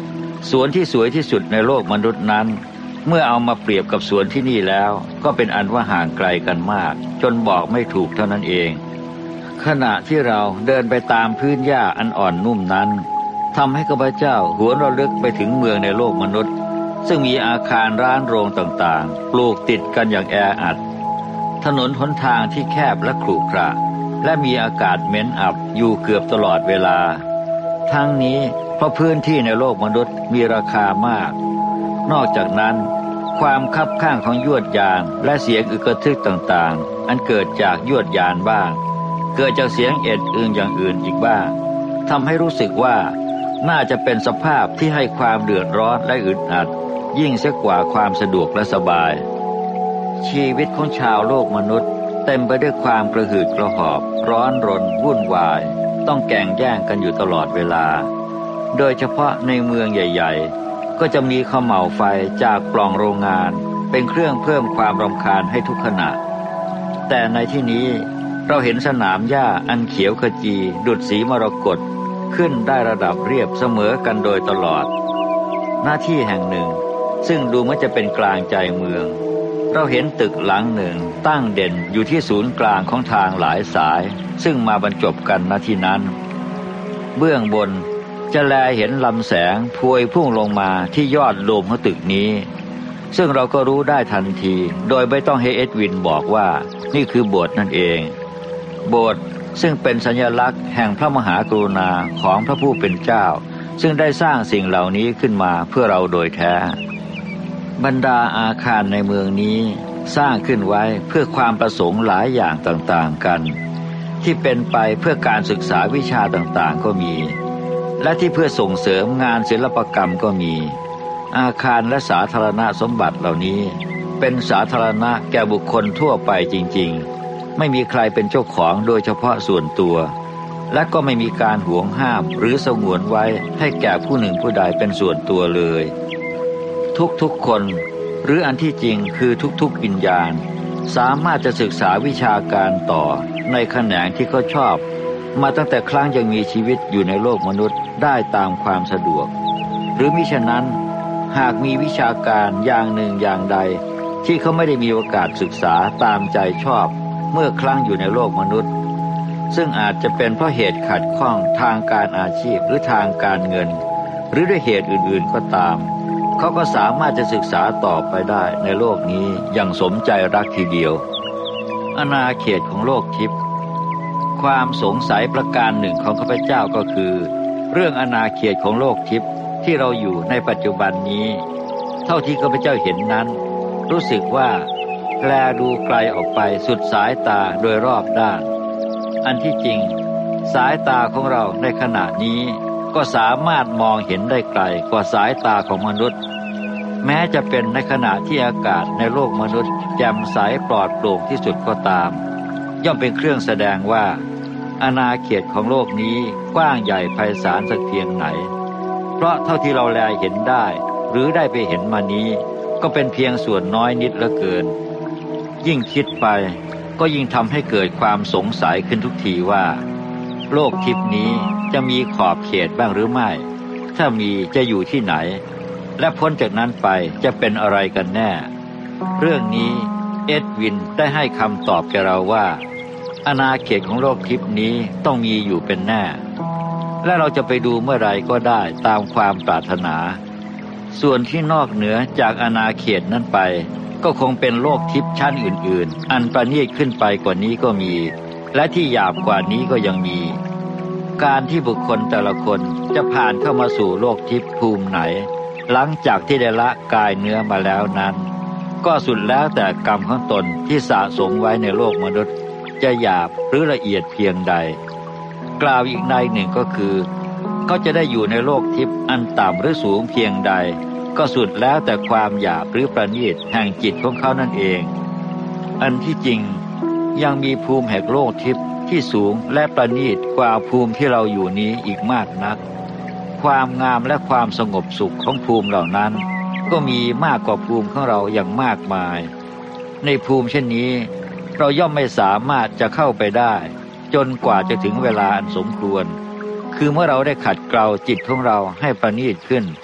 S1: สวนที่สวยที่สุดในโลกมนุษย์นั้นเมื่อเอามาเปรียบกับสวนที่นี่แล้วก็เป็นอันว่าห่างไกลกันมากจนบอกไม่ถูกเท่านั้นเองขณะที่เราเดินไปตามพื้นหญ้าอันอ่อนนุ่มนั้นทำให้ข้าพเจ้าหวนระลึกไปถึงเมืองในโลกมนุษย์ซึ่งมีอาคารร้านโรงต่างๆปลูกติดกันอย่างแออัดถนนหนทางที่แคบและขรุขระและมีอากาศเหม็นอับอยู่เกือบตลอดเวลาทั้งนี้เพราะพื้นที่ในโลกมนุษย์มีราคามากนอกจากนั้นความคับข้างของยวดยานและเสียงอึกระทึกต่างๆอันเกิดจากยวดยานบ้างเกิดจากเสียงเอ็ดอึงอย่างอื่นอีกบ้างทำให้รู้สึกว่าน่าจะเป็นสภาพที่ให้ความเดือดร้อนและอึดอัดยิ่งเสียกว่าความสะดวกและสบายชีวิตของชาวโลกมนุษย์เต็มไปด้วยความกระหืดกระหอบร้อนรนวุ่นวายต้องแข่งแย่งกันอยู่ตลอดเวลาโดยเฉพาะในเมืองใหญ่ๆก็จะมีเขม่าวไฟจากปล่องโรงงานเป็นเครื่องเพิ่มความรำคาญให้ทุกขณะแต่ในที่นี้เราเห็นสนามหญ้าอันเขียวขจีดุจสีมรกตขึ้นได้ระดับเรียบเสมอกันโดยตลอดหน้าที่แห่งหนึ่งซึ่งดูเหมือนจะเป็นกลางใจเมืองเราเห็นตึกหลังหนึ่งตั้งเด่นอยู่ที่ศูนย์กลางของทางหลายสายซึ่งมาบรรจบกันณที่นั้นเบื้องบนจะแลเห็นลำแสงพวยพุ่งลงมาที่ยอดโดมของตึกนี้ซึ่งเราก็รู้ได้ทันทีโดยไม่ต้องให้เอ็ดวินบอกว่านี่คือโบสถ์นั่นเองโบสถ์ซึ่งเป็นสัญลักษณ์แห่งพระมหากรุณาของพระผู้เป็นเจ้าซึ่งได้สร้างสิ่งเหล่านี้ขึ้นมาเพื่อเราโดยแท้บรรดาอาคารในเมืองนี้สร้างขึ้นไว้เพื่อความประสงค์หลายอย่างต่างๆกันที่เป็นไปเพื่อการศึกษาวิชาต่างๆก็มีและที่เพื่อส่งเสริมงานศิลปกรรมก็มีอาคารและสาธารณสมบัติเหล่านี้เป็นสาธารณะแก่บุคคลทั่วไปจริงๆไม่มีใครเป็นเจ้าของโดยเฉพาะส่วนตัวและก็ไม่มีการหวงห้ามหรือสงวนไว้ให้แก่ผู้หนึ่งผู้ใดเป็นส่วนตัวเลยทุกๆคนหรืออันที่จริงคือทุกๆวิญญาณสามารถจะศึกษาวิชาการต่อในแขนงที่เขาชอบมาตั้งแต่ครั้งยังมีชีวิตอยู่ในโลกมนุษย์ได้ตามความสะดวกหรือมิฉะนั้นหากมีวิชาการอย่างหนึ่งอย่างใดที่เขาไม่ได้มีโอกาสศึกษาตามใจชอบเมื่อครั้งอยู่ในโลกมนุษย์ซึ่งอาจจะเป็นเพราะเหตุขัดข้องทางการอาชีพหรือทางการเงินหรือด้วยเหตุอื่นๆก็ตามเขาก็สามารถจะศึกษาต่อไปได้ในโลกนี้อย่างสมใจรักทีเดียวอาณาเขตของโลกทิพย์ความสงสัยประการหนึ่งของข้าพเจ้าก็คือเรื่องอาณาเขตของโลกทิพย์ที่เราอยู่ในปัจจุบันนี้เท่าที่ข้าพเจ้าเห็นนั้นรู้สึกว่าแลดูไกลออกไปสุดสายตาโดยรอบด้านอันที่จริงสายตาของเราในขณะนี้ก็สามารถมองเห็นได้ไกลกว่าสายตาของมนุษย์แม้จะเป็นในขณะที่อากาศในโลกมนุษย์แจ่มใสปลอดโปร่งที่สุดก็ตามย่อมเป็นเครื่องแสดงว่าอาณาเขตของโลกนี้กว้างใหญ่ไพศาลสักเพียงไหนเพราะเท่าที่เราแลเห็นได้หรือได้ไปเห็นมานี้ก็เป็นเพียงส่วนน้อยนิดเหลือเกินยิ่งคิดไปก็ยิ่งทำให้เกิดความสงสัยขึ้นทุกทีว่าโลกทิพย์นี้จะมีขอบเขตบ้างหรือไม่ถ้ามีจะอยู่ที่ไหนและพ้นจากนั้นไปจะเป็นอะไรกันแน่เรื่องนี้เอ็ดวินได้ให้คำตอบแก่เราว่าอาณาเขตของโลกทิพย์นี้ต้องมีอยู่เป็นแน่และเราจะไปดูเมื่อไรก็ได้ตามความปรารถนาส่วนที่นอกเหนือจากอาณาเขตนั้นไปก็คงเป็นโลกทิพย์ชั้นอื่นๆอันประณีตขึ้นไปกว่านี้ก็มีและที่หยาบกว่านี้ก็ยังมีการที่บุคคลแต่ละคนจะผ่านเข้ามาสู่โลกทิพย์ภูมิไหนหลังจากที่ได้ละกายเนื้อมาแล้วนั้นก็สุดแล้วแต่กรรมของตนที่สะสมไว้ในโลกมนุษย์จะหยาบหรือละเอียดเพียงใดกล่าวอีกในหนึ่งก็คือเขาจะได้อยู่ในโลกทิพย์อันต่ำหรือสูงเพียงใดก็สุดแล้วแต่ความหยาบหรือประณีตแห่งจิตของเขานั่นเองอันที่จริงยังมีภูมิแห่งโลกทิพย์ที่สูงและประณีตกว่าภูมิที่เราอยู่นี้อีกมากนักความงามและความสงบสุขของภูมิเหล่านั้นก็มีมากกว่าภูมิของเราอย่างมากมายในภูมิเช่นนี้เราย่อมไม่สามารถจะเข้าไปได้จนกว่าจะถึงเวลาอันสมควรคือเมื่อเราได้ขัดเกลาจิตของเราให้ประณีตขึ้น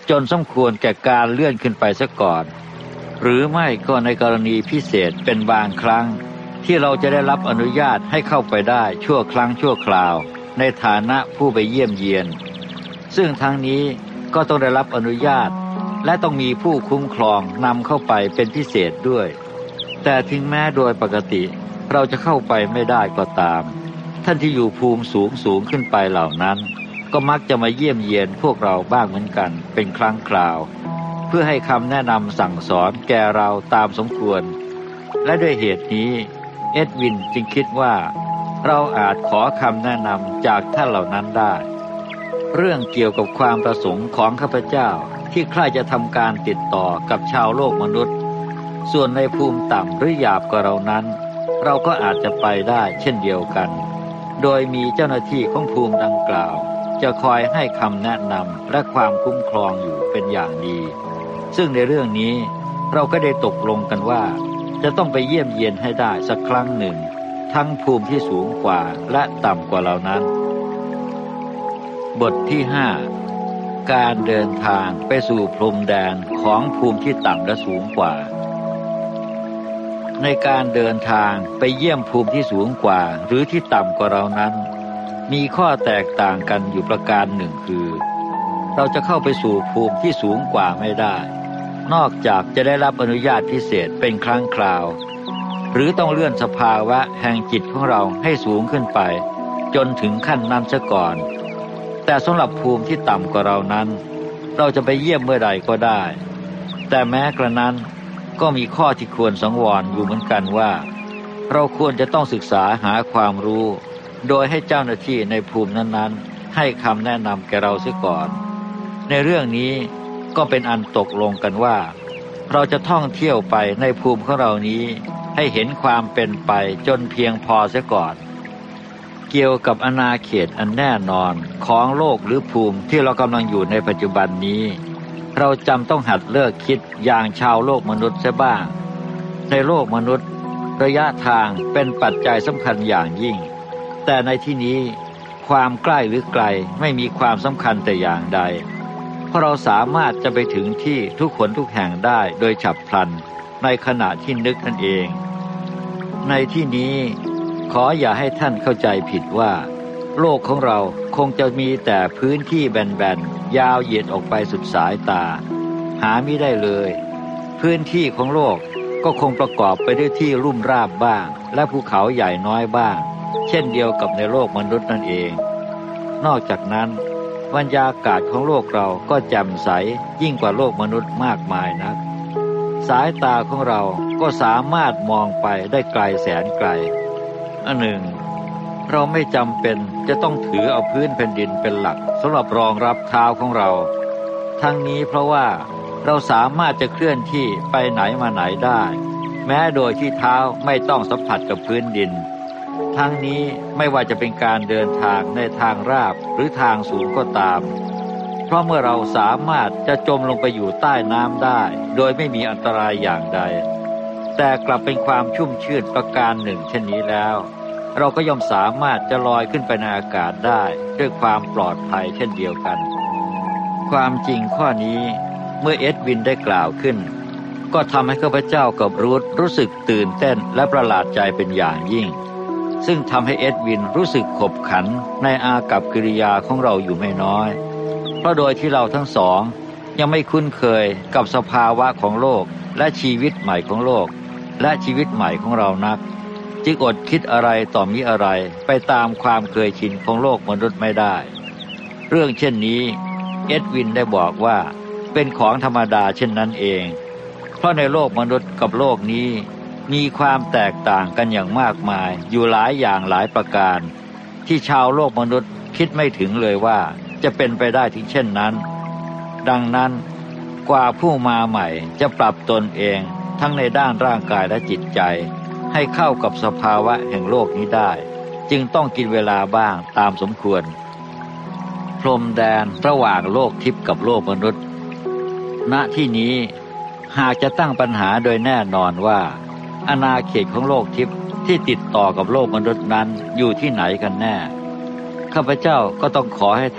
S1: จนสมควรแก่การเลื่อนขึ้นไปซะก่อนหรือไม่ก็ในกรณีพิเศษเป็นบางครั้งที่เราจะได้รับอนุญาตให้เข้าไปได้ชั่วครั้งชั่วคราวในฐานะผู้ไปเยี่ยมเยียนซึ่งทั้งนี้ก็ต้องได้รับอนุญาตและต้องมีผู้คุ้มครองนำเข้าไปเป็นพิเศษด้วยแต่ถึงแม้โดยปกติเราจะเข้าไปไม่ได้ก็ตามท่านที่อยู่ภูมิสูงสูงขึ้นไปเหล่านั้นก็มักจะมาเยี่ยมเยียนพวกเราบ้างเหมือนกันเป็นครั้งคราวเพื่อให้คำแนะนำสั่งสอนแก่เราตามสมควรและด้วยเหตุนี้เอ็ดวินจึงคิดว่าเราอาจขอคำแนะนำจากท่านเหล่านั้นได้เรื่องเกี่ยวกับความประสงค์ของข้าพเจ้าที่ใคร่จะทำการติดต่อกับชาวโลกมนุษย์ส่วนในภูมิต่ำหรือหยาบกว่าเรานั้นเราก็อาจจะไปได้เช่นเดียวกันโดยมีเจ้าหน้าที่ของภูมิดังกล่าวจะคอยให้คำแนะนำและความคุ้มครองอยู่เป็นอย่างดีซึ่งในเรื่องนี้เราก็ได้ตกลงกันว่าจะต้องไปเยี่ยมเยียนให้ได้สักครั้งหนึ่งทั้งภูมิที่สูงกว่าและต่ำกว่าเรานั้นบทที่ห้าการเดินทางไปสู่พรมแดนของภูมิที่ต่ำและสูงกว่าในการเดินทางไปเยี่ยมภูมิที่สูงกว่าหรือที่ต่ำกว่าเรานั้นมีข้อแตกต่างกันอยู่ประการหนึ่งคือเราจะเข้าไปสู่ภูมิที่สูงกว่าไม่ได้นอกจากจะได้รับอนุญาตพิเศษเป็นครั้งคราวหรือต้องเลื่อนสภาวะแห่งจิตของเราให้สูงขึ้นไปจนถึงขั้นนั้นซะก่อนแต่สำหรับภูมิที่ต่ำกว่าเรานั้นเราจะไปเยี่ยมเมื่อใดก็ได้แต่แม้กระนั้นก็มีข้อที่ควรสังวรอยู่เหมือนกันว่าเราควรจะต้องศึกษาหาความรู้โดยให้เจ้าหน้าที่ในภูมินั้นๆให้คำแนะนำแก่เราเสียก่อนในเรื่องนี้ก็เป็นอันตกลงกันว่าเราจะท่องเที่ยวไปในภูมิของเรานี้ให้เห็นความเป็นไปจนเพียงพอเสียก่อนเกี่ยวกับอาณาเขตอันแน่นอนของโลกหรือภูมิที่เรากำลังอยู่ในปัจจุบันนี้เราจำต้องหัดเลิกคิดอย่างชาวโลกมนุษย์เสียบ้างในโลกมนุษย์ระยะทางเป็นปัจจัยสำคัญอย่างยิ่งแต่ในที่นี้ความใกล้หรือไกลไม่มีความสำคัญแต่อย่างใดเพราะเราสามารถจะไปถึงที่ทุกคนทุกแห่งได้โดยฉับพลันในขณะที่นึกนั่นเองในที่นี้ขออย่าให้ท่านเข้าใจผิดว่าโลกของเราคงจะมีแต่พื้นที่แบนๆยาวเหยียดออกไปสุดสายตาหาไม่ได้เลยพื้นที่ของโลกก็คงประกอบไปด้วยที่ลุ่มราบบ้างและภูเขาใหญ่น้อยบ้างเช่นเดียวกับในโลกมนุษย์นั่นเองนอกจากนั้นบรรยากาศของโลกเราก็แจ่มใสยิ่งกว่าโลกมนุษย์มากมายนักสายตาของเราก็สามารถมองไปได้ไกลแสนไกลอันหนึ่งเราไม่จำเป็นจะต้องถือเอาพื้นแผ่นดินเป็นหลักสำหรับรองรับเท้าของเราทั้งนี้เพราะว่าเราสามารถจะเคลื่อนที่ไปไหนมาไหนได้แม้โดยที่เท้าไม่ต้องสัมผัสกับพื้นดินทั้งนี้ไม่ว่าจะเป็นการเดินทางในทางราบหรือทางสูงก็ตามเพราะเมื่อเราสามารถจะจมลงไปอยู่ใต้น้ำได้โดยไม่มีอันตรายอย่างใดแต่กลับเป็นความชุ่มชื่นประการหนึ่งเช่นนี้แล้วเราก็ย่อมสามารถจะลอยขึ้นไปในอากาศได้ด้วยความปลอดภัยเช่นเดียวกันความจริงข้อนี้เมื่อเอ็ดวินได้กล่าวขึ้นก็ทำให้ข้าพเจ้ากับรูธรู้สึกตื่นเต้นและประหลาดใจเป็นอย่างยิ่งซึ่งทำให้เอ็ดวินรู้สึกขบขันในอากัปกิริยาของเราอยู่ไม่น้อยเพราะโดยที่เราทั้งสองยังไม่คุ้นเคยกับสภาวะของโลกและชีวิตใหม่ของโลกและชีวิตใหม่ของเรานักจึงอดคิดอะไรต่อมิอะไรไปตามความเคยชินของโลกมนุษย์ไม่ได้เรื่องเช่นนี้เอ็ดวินได้บอกว่าเป็นของธรรมดาเช่นนั้นเองเพราะในโลกมนุษย์กับโลกนี้มีความแตกต่างกันอย่างมากมายอยู่หลายอย่างหลายประการที่ชาวโลกมนุษย์คิดไม่ถึงเลยว่าจะเป็นไปได้ถึงเช่นนั้นดังนั้นกว่าผู้มาใหม่จะปรับตนเองทั้งในด้านร่างกายและจิตใจให้เข้ากับสภาวะแห่งโลกนี้ได้จึงต้องกินเวลาบ้างตามสมควรพรมแดนระหว่างโลกทิพย์กับโลกมนุษย์ณที่นี้หากจะตั้งปัญหาโดยแน่นอนว่าอาณาเขตของโลกทิพย์ที่ติดต่อกับโลกมนุษย์นั้นอยู่ที่ไหนกันแน่ข้าพเจ้าก็ต้องขอให้ท่าน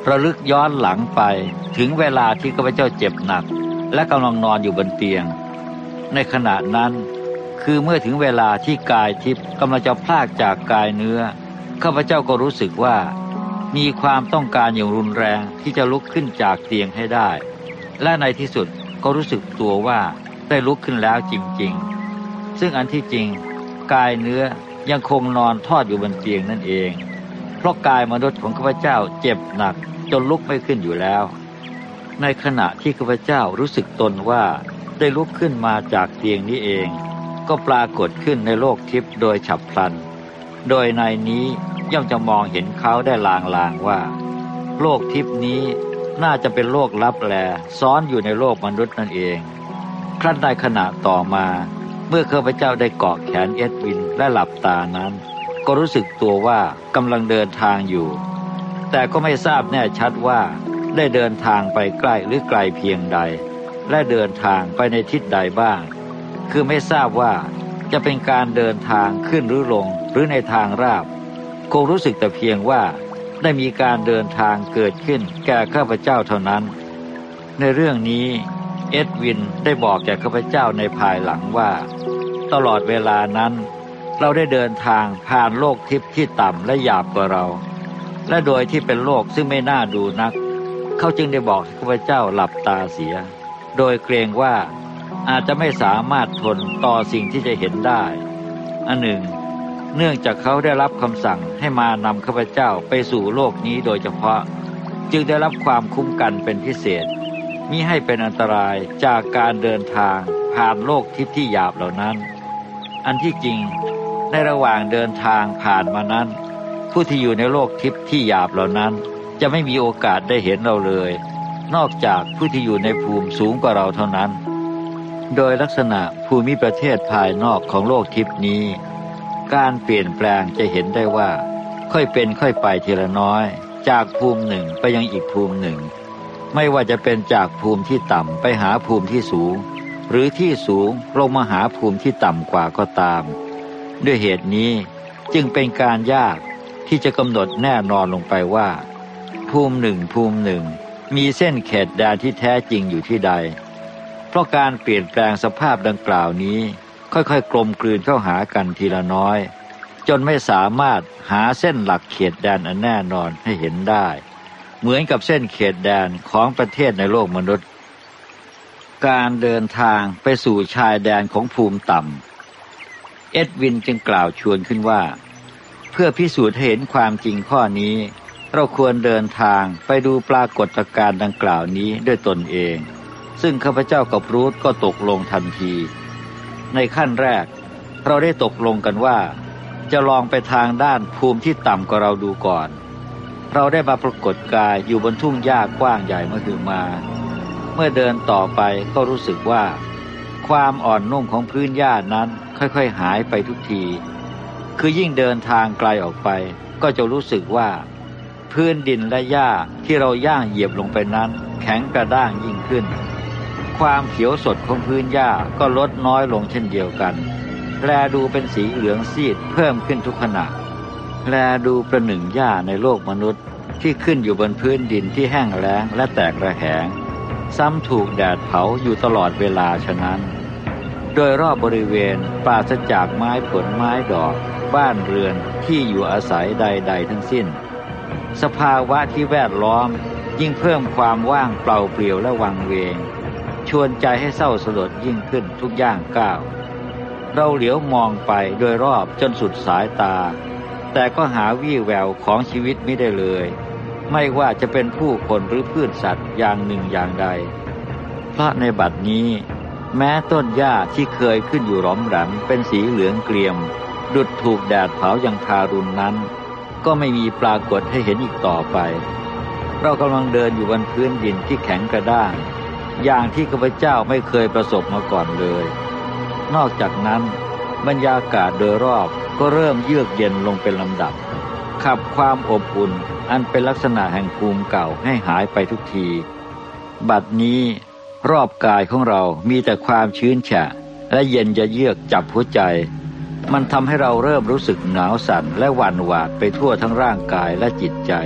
S1: ระลึกย้อนหลังไปถึงเวลาที่ข้าพเจ้าเจ็บหนักและกำลังนอนอยู่บนเตียงในขณะนั้นคือเมื่อถึงเวลาที่กายทิพย์กำลังจะพลากจากกายเนื้อข้าพเจ้าก็รู้สึกว่ามีความต้องการอย่างรุนแรงที่จะลุกขึ้นจากเตียงให้ได้และในที่สุดก็รู้สึกตัวว่าได้ลุกขึ้นแล้วจริงๆซึ่งอันที่จริงกายเนื้อยังคงนอนทอดอยู่บนเตียงนั่นเองเพราะกายมนุษย์ของข้าพเจ้าเจ็บหนักจนลุกไม่ขึ้นอยู่แล้วในขณะที่ข้าพเจ้ารู้สึกตนว่าได้ลุกขึ้นมาจากเตียงนี้เองก็ปรากฏขึ้นในโลกทิพย์โดยฉับพลันโดยในนี้ย่อมจะมองเห็นเขาได้ลางๆว่าโลกทิพย์นี้น่าจะเป็นโลกลับแลซ้อนอยู่ในโลกมนุษย์นั่นเองครั้นในขณะต่อมาเมื่อข้าพเจ้าได้เกาะแขนเอ็ดวินและหลับตานั้นก็รู้สึกตัวว่ากำลังเดินทางอยู่แต่ก็ไม่ทราบแน่ชัดว่าได้เดินทางไปใกล้หรือไกลเพียงใดและเดินทางไปในทิศใดบ้างคือไม่ทราบว่าจะเป็นการเดินทางขึ้นหรือลงหรือในทางราบคงรู้สึกแต่เพียงว่าได้มีการเดินทางเกิดขึ้นแก่ข้าพเจ้าเท่านั้นในเรื่องนี้เอ็ดวินได้บอกแก่ข้าพเจ้าในภายหลังว่าตลอดเวลานั้นเราได้เดินทางผ่านโลกทิพย์ที่ต่ำและหยาบกว่าเราและโดยที่เป็นโลกซึ่งไม่น่าดูนักเขาจึงได้บอกให้ข้าพเจ้าหลับตาเสียโดยเกรงว่าอาจจะไม่สามารถทนต่อสิ่งที่จะเห็นได้อันหนึ่งเนื่องจากเขาได้รับคำสั่งให้มานำข้าพเจ้าไปสู่โลกนี้โดยเฉพาะจึงได้รับความคุ้มกันเป็นพิเศษมิให้เป็นอันตรายจากการเดินทางผ่านโลกทิพย์ที่หยาบเหล่านั้นอันที่จริงในระหว่างเดินทางผ่านมานั้นผู้ที่อยู่ในโลกทิพย์ที่หยาบเหล่านั้นจะไม่มีโอกาสได้เห็นเราเลยนอกจากผู้ที่อยู่ในภูมิสูงกว่าเราเท่านั้นโดยลักษณะภูมิประเทศภายนอกของโลกทิพย์นี้การเปลี่ยนแปลงจะเห็นได้ว่าค่อยเป็นค่อยไปทีละน้อยจากภูมิหนึ่งไปยังอีกภูมิหนึ่งไม่ว่าจะเป็นจากภูมิที่ต่ำไปหาภูมิที่สูงหรือที่สูงลงมาหาภูมิที่ต่ำกว่าก็ตามด้วยเหตุนี้จึงเป็นการยากที่จะกำหนดแน่นอนลงไปว่าภูมิหนึ่งภูมิหนึ่งมีเส้นเขตแดนที่แท้จริงอยู่ที่ใดเพราะการเปลี่ยนแปลงสภาพดังกล่าวนี้ค่อยๆกลมกลืนเข้าหากันทีละน้อยจนไม่สามารถหาเส้นหลักเขตแดนอันแน่นอนให้เห็นได้เหมือนกับเส้นเขตแดนของประเทศในโลกมนุษย์การเดินทางไปสู่ชายแดนของภูมิต่ำเอ็ดวินจึงกล่าวชวนขึ้นว่าเพื่อพิสูจน์ให้เห็นความจริงข้อนี้เราควรเดินทางไปดูปรากฏการณ์ดังกล่าวนี้ด้วยตนเองซึ่งข้าพเจ้ากับรูธก็ตกลงทันทีในขั้นแรกเราได้ตกลงกันว่าจะลองไปทางด้านภูมิที่ต่ำกว่าเราดูก่อนเราได้มาปรากฏกายอยู่บนทุ่งหญ้ากว้างใหญ่มหึมาเมื่อเดินต่อไปก็รู้สึกว่าความอ่อนนุ่มของพื้นหญ้านั้นค่อยๆหายไปทุกทีคือยิ่งเดินทางไกลออกไปก็จะรู้สึกว่าพื้นดินและหญ้าที่เราย่างเหยียบลงไปนั้นแข็งกระด้างยิ่งขึ้นความเขียวสดของพื้นหญ้าก็ลดน้อยลงเช่นเดียวกันแลดูเป็นสีเหลืองซีดเพิ่มขึ้นทุกขณะแลดูประหนึ่งหญ้าในโลกมนุษย์ที่ขึ้นอยู่บนพื้นดินที่แห้งแล้งและแตกระแหงซ้ำถูกแดดเผาอยู่ตลอดเวลาฉะนั้นโดยรอบบริเวณปราศจากไม้ผลไม้ดอกบ้านเรือนที่อยู่อาศัยใดๆทั้งสิ้นสภาวะที่แวดล้อมยิ่งเพิ่มความว่างเปล่าเปลี่ยวและวังเวงชวนใจให้เศร้าสลดยิ่งขึ้นทุกย่างก้าวเราเหลียวมองไปโดยรอบจนสุดสายตาแต่ก็หาวี่แววของชีวิตไม่ได้เลยไม่ว่าจะเป็นผู้คนหรือพืชสัตว์อย่างหนึ่งอย่างใดเพราะในบัดนี้แม้ต้นหญ้าที่เคยขึ้นอยู่หลอมแหลมเป็นสีเหลืองเกรียมดุจถูกแดดเผาอย่างทารุณนั้นก็ไม่มีปรากฏให้เห็นอีกต่อไปเรากำลังเดินอยู่บนพื้นดินที่แข็งกระด้างอย่างที่ข้าพเจ้าไม่เคยประสบมาก่อนเลยนอกจากนั้นบรรยากาศโดยรอบก็เริ่มเยือกเย็นลงเป็นลำดับขับความอบอุ่นอันเป็นลักษณะแห่งภูมิเก่าให้หายไปทุกทีบัดนี้รอบกายของเรามีแต่ความชื้นแฉะและเย็นจะเยือกจับหัวใจมันทำให้เราเริ่มรู้สึกหนาวสั่นและหวั่นหวาดไปทั่วทั้งร่างกายและจิตใจ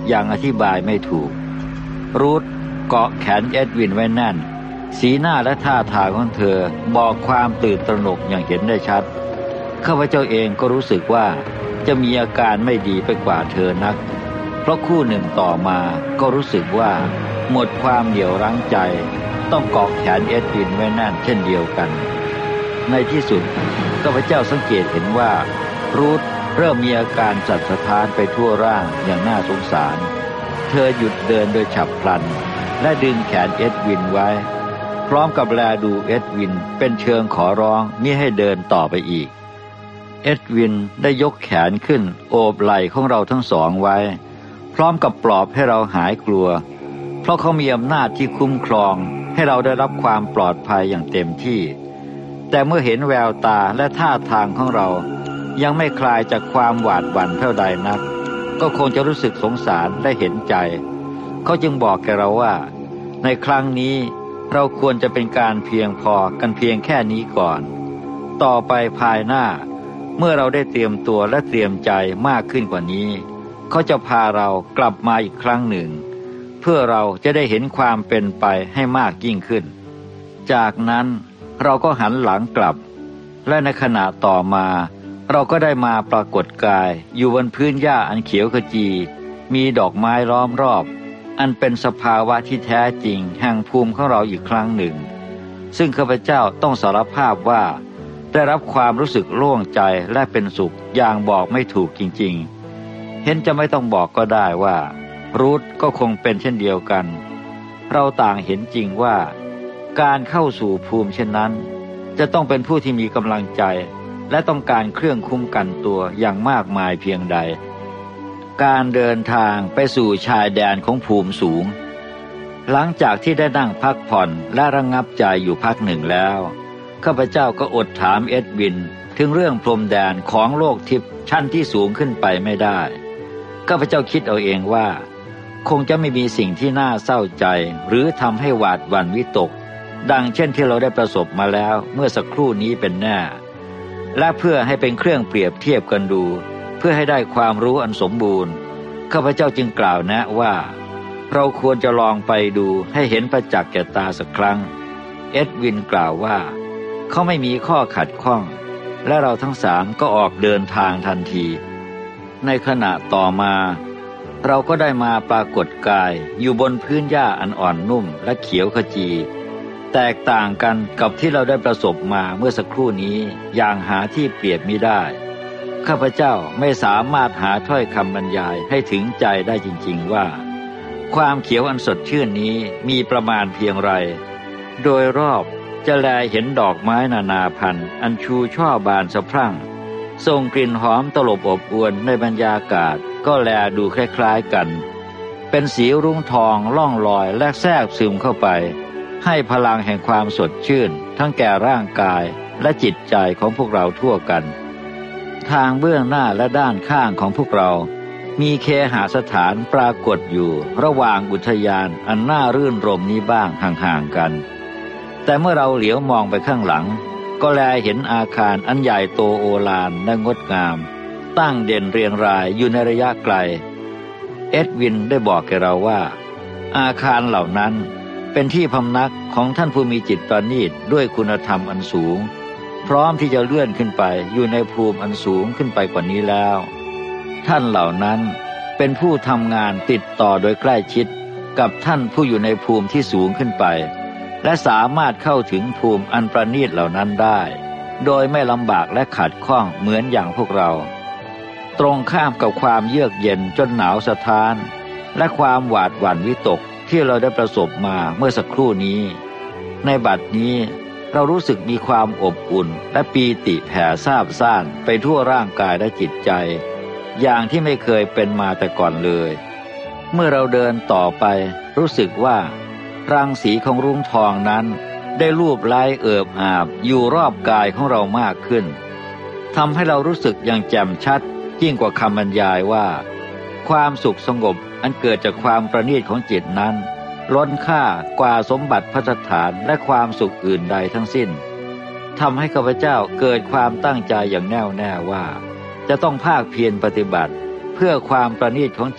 S1: อย่างอธิบายไม่ถูกรูธเกาะแขนเอ็ดวินไว้แน่นสีหน้าและท่าทางของเธอบอกความตื่นตระหนกอย่างเห็นได้ชัดข้าพเจ้าเองก็รู้สึกว่าจะมีอาการไม่ดีไปกว่าเธอนักเพราะคู่หนึ่งต่อมาก็รู้สึกว่าหมดความเหนี่ยวรั้งใจต้องเกาะแขนเอ็ดวินไว้แน่นเช่นเดียวกันในที่สุดข้าพเจ้าสังเกตเห็นว่ารูธเริ่มมีอาการสั่นสะท้านไปทั่วร่างอย่างน่าสงสารเธอหยุดเดินโดยฉับพลันและดึงแขนเอ็ดวินไว้พร้อมกับแลดูเอ็ดวินเป็นเชิงขอร้องมิให้เดินต่อไปอีกเอ็ดวินได้ยกแขนขึ้นโอบไหล่ของเราทั้งสองไว้พร้อมกับปลอบให้เราหายกลัวเพราะเขามีอำนาจที่คุ้มครองให้เราได้รับความปลอดภัยอย่างเต็มที่แต่เมื่อเห็นแววตาและท่าทางของเรายังไม่คลายจากความหวาดหวั่นเท่าใดนักก็คงจะรู้สึกสงสารและเห็นใจเขาจึงบอกแกเราว่าในครั้งนี้เราควรจะเป็นการเพียงพอกันเพียงแค่นี้ก่อนต่อไปภายหน้าเมื่อเราได้เตรียมตัวและเตรียมใจมากขึ้นกว่านี้เขาจะพาเรากลับมาอีกครั้งหนึ่งเพื่อเราจะได้เห็นความเป็นไปให้มากยิ่งขึ้นจากนั้นเราก็หันหลังกลับและในขณะต่อมาเราก็ได้มาปรากฏกายอยู่บนพื้นหญ้าอันเขียวขจีมีดอกไม้ล้อมรอบอันเป็นสภาวะที่แท้จริงแห่งภูมิของเราอีกครั้งหนึ่งซึ่งข้าพเจ้าต้องสารภาพว่าได้รับความรู้สึกโล่งใจและเป็นสุขอย่างบอกไม่ถูกจริงๆเห็นจะไม่ต้องบอกก็ได้ว่ารูธก็คงเป็นเช่นเดียวกันเราต่างเห็นจริงว่าการเข้าสู่ภูมิเช่นนั้นจะต้องเป็นผู้ที่มีกำลังใจและต้องการเครื่องคุ้มกันตัวอย่างมากมายเพียงใดการเดินทางไปสู่ชายแดนของภูมิสูงหลังจากที่ได้นั่งพักผ่อนและระงับใจอยู่พักหนึ่งแล้วข้าพเจ้าก็อดถามเอ็ดวินถึงเรื่องพรมแดนของโลกทิพย์ชั้นที่สูงขึ้นไปไม่ได้ข้าพเจ้าคิดเอาเองว่าคงจะไม่มีสิ่งที่น่าเศร้าใจหรือทำให้หวาดหวั่นวิตกดังเช่นที่เราได้ประสบมาแล้วเมื่อสักครู่นี้เป็นแน่และเพื่อให้เป็นเครื่องเปรียบเทียบกันดูเพื่อให้ได้ความรู้อันสมบูรณ์ข้าพเจ้าจึงกล่าวแนะว่าเราควรจะลองไปดูให้เห็นประจักษ์แก่ตาสักครั้งเอ็ดวินกล่าวว่าเขาไม่มีข้อขัดข้องและเราทั้งสามก็ออกเดินทางทันทีในขณะต่อมาเราก็ได้มาปรากฏกายอยู่บนพื้นหญ้าอันอ่อนนุ่มและเขียวขจีแตกต่างกันกับที่เราได้ประสบมาเมื่อสักครู่นี้อย่างหาที่เปรียบมิได้ข้าพเจ้าไม่สามารถหาถ้อยคำบรรยายให้ถึงใจได้จริงๆว่าความเขียวอันสดชื่นนี้มีประมาณเพียงไรโดยรอบจะแลเห็นดอกไม้นานาพันธุ์อันชูช่อบานสะพรั่งส่งกลิ่นหอมตลบอบอวนในบรรยากาศก็แลดูคล้ายๆกันเป็นสีรุ้งทองล่องลอยและแทรกซึมเข้าไปให้พลังแห่งความสดชื่นทั้งแก่ร่างกายและจิตใจของพวกเราทั่วกันทางเบื้องหน้าและด้านข้างของพวกเรามีเคหสถานปรากฏอยู่ระหว่างอุทยานอันน่ารื่นรมนี้บ้างห่างๆกันแต่เมื่อเราเหลียวมองไปข้างหลังก็แลเห็นอาคารอันใหญ่โตโอฬารและงดงามตั้งเด่นเรียงรายอยู่ในระยะไกลเอ็ดวินได้บอกแกเราว่าอาคารเหล่านั้นเป็นที่พำนักของท่านผู้มีจิตประณีตด้วยคุณธรรมอันสูงพร้อมที่จะเลื่อนขึ้นไปอยู่ในภูมิอันสูงขึ้นไปกว่านี้แล้วท่านเหล่านั้นเป็นผู้ทำงานติดต่อโดยใกล้ชิดกับท่านผู้อยู่ในภูมิที่สูงขึ้นไปและสามารถเข้าถึงภูมิอันประณีตเหล่านั้นได้โดยไม่ลำบากและขัดข้องเหมือนอย่างพวกเราตรงข้ามกับความเยือกเย็นจนหนาวสะท้านและความหวาดหวั่นวิตกที่เราได้ประสบมาเมื่อสักครู่นี้ในบัดนี้เรารู้สึกมีความอบอุ่นและปีติแผ่ซาบซ่านไปทั่วร่างกายและจิตใจอย่างที่ไม่เคยเป็นมาแต่ก่อนเลยเมื่อเราเดินต่อไปรู้สึกว่ารังสีของรุ้งทองนั้นได้ลูบไล้เอิบอาบอยู่รอบกายของเรามากขึ้นทำให้เรารู้สึกอย่างแจ่มชัดยิ่งกว่าคำบรรยายว่าความสุขสงบอันเกิดจากความประณีตของจิตนั้นล้นค่ากว่าสมบัติภัสถานและความสุขอื่นใดทั้งสิ้นทำให้ข้าพเจ้าเกิดความตั้งใจอย่างแน่วแน่ว่าจะต้องภาคเพียรปฏิบัติเพื่อความประณีตของจิตใ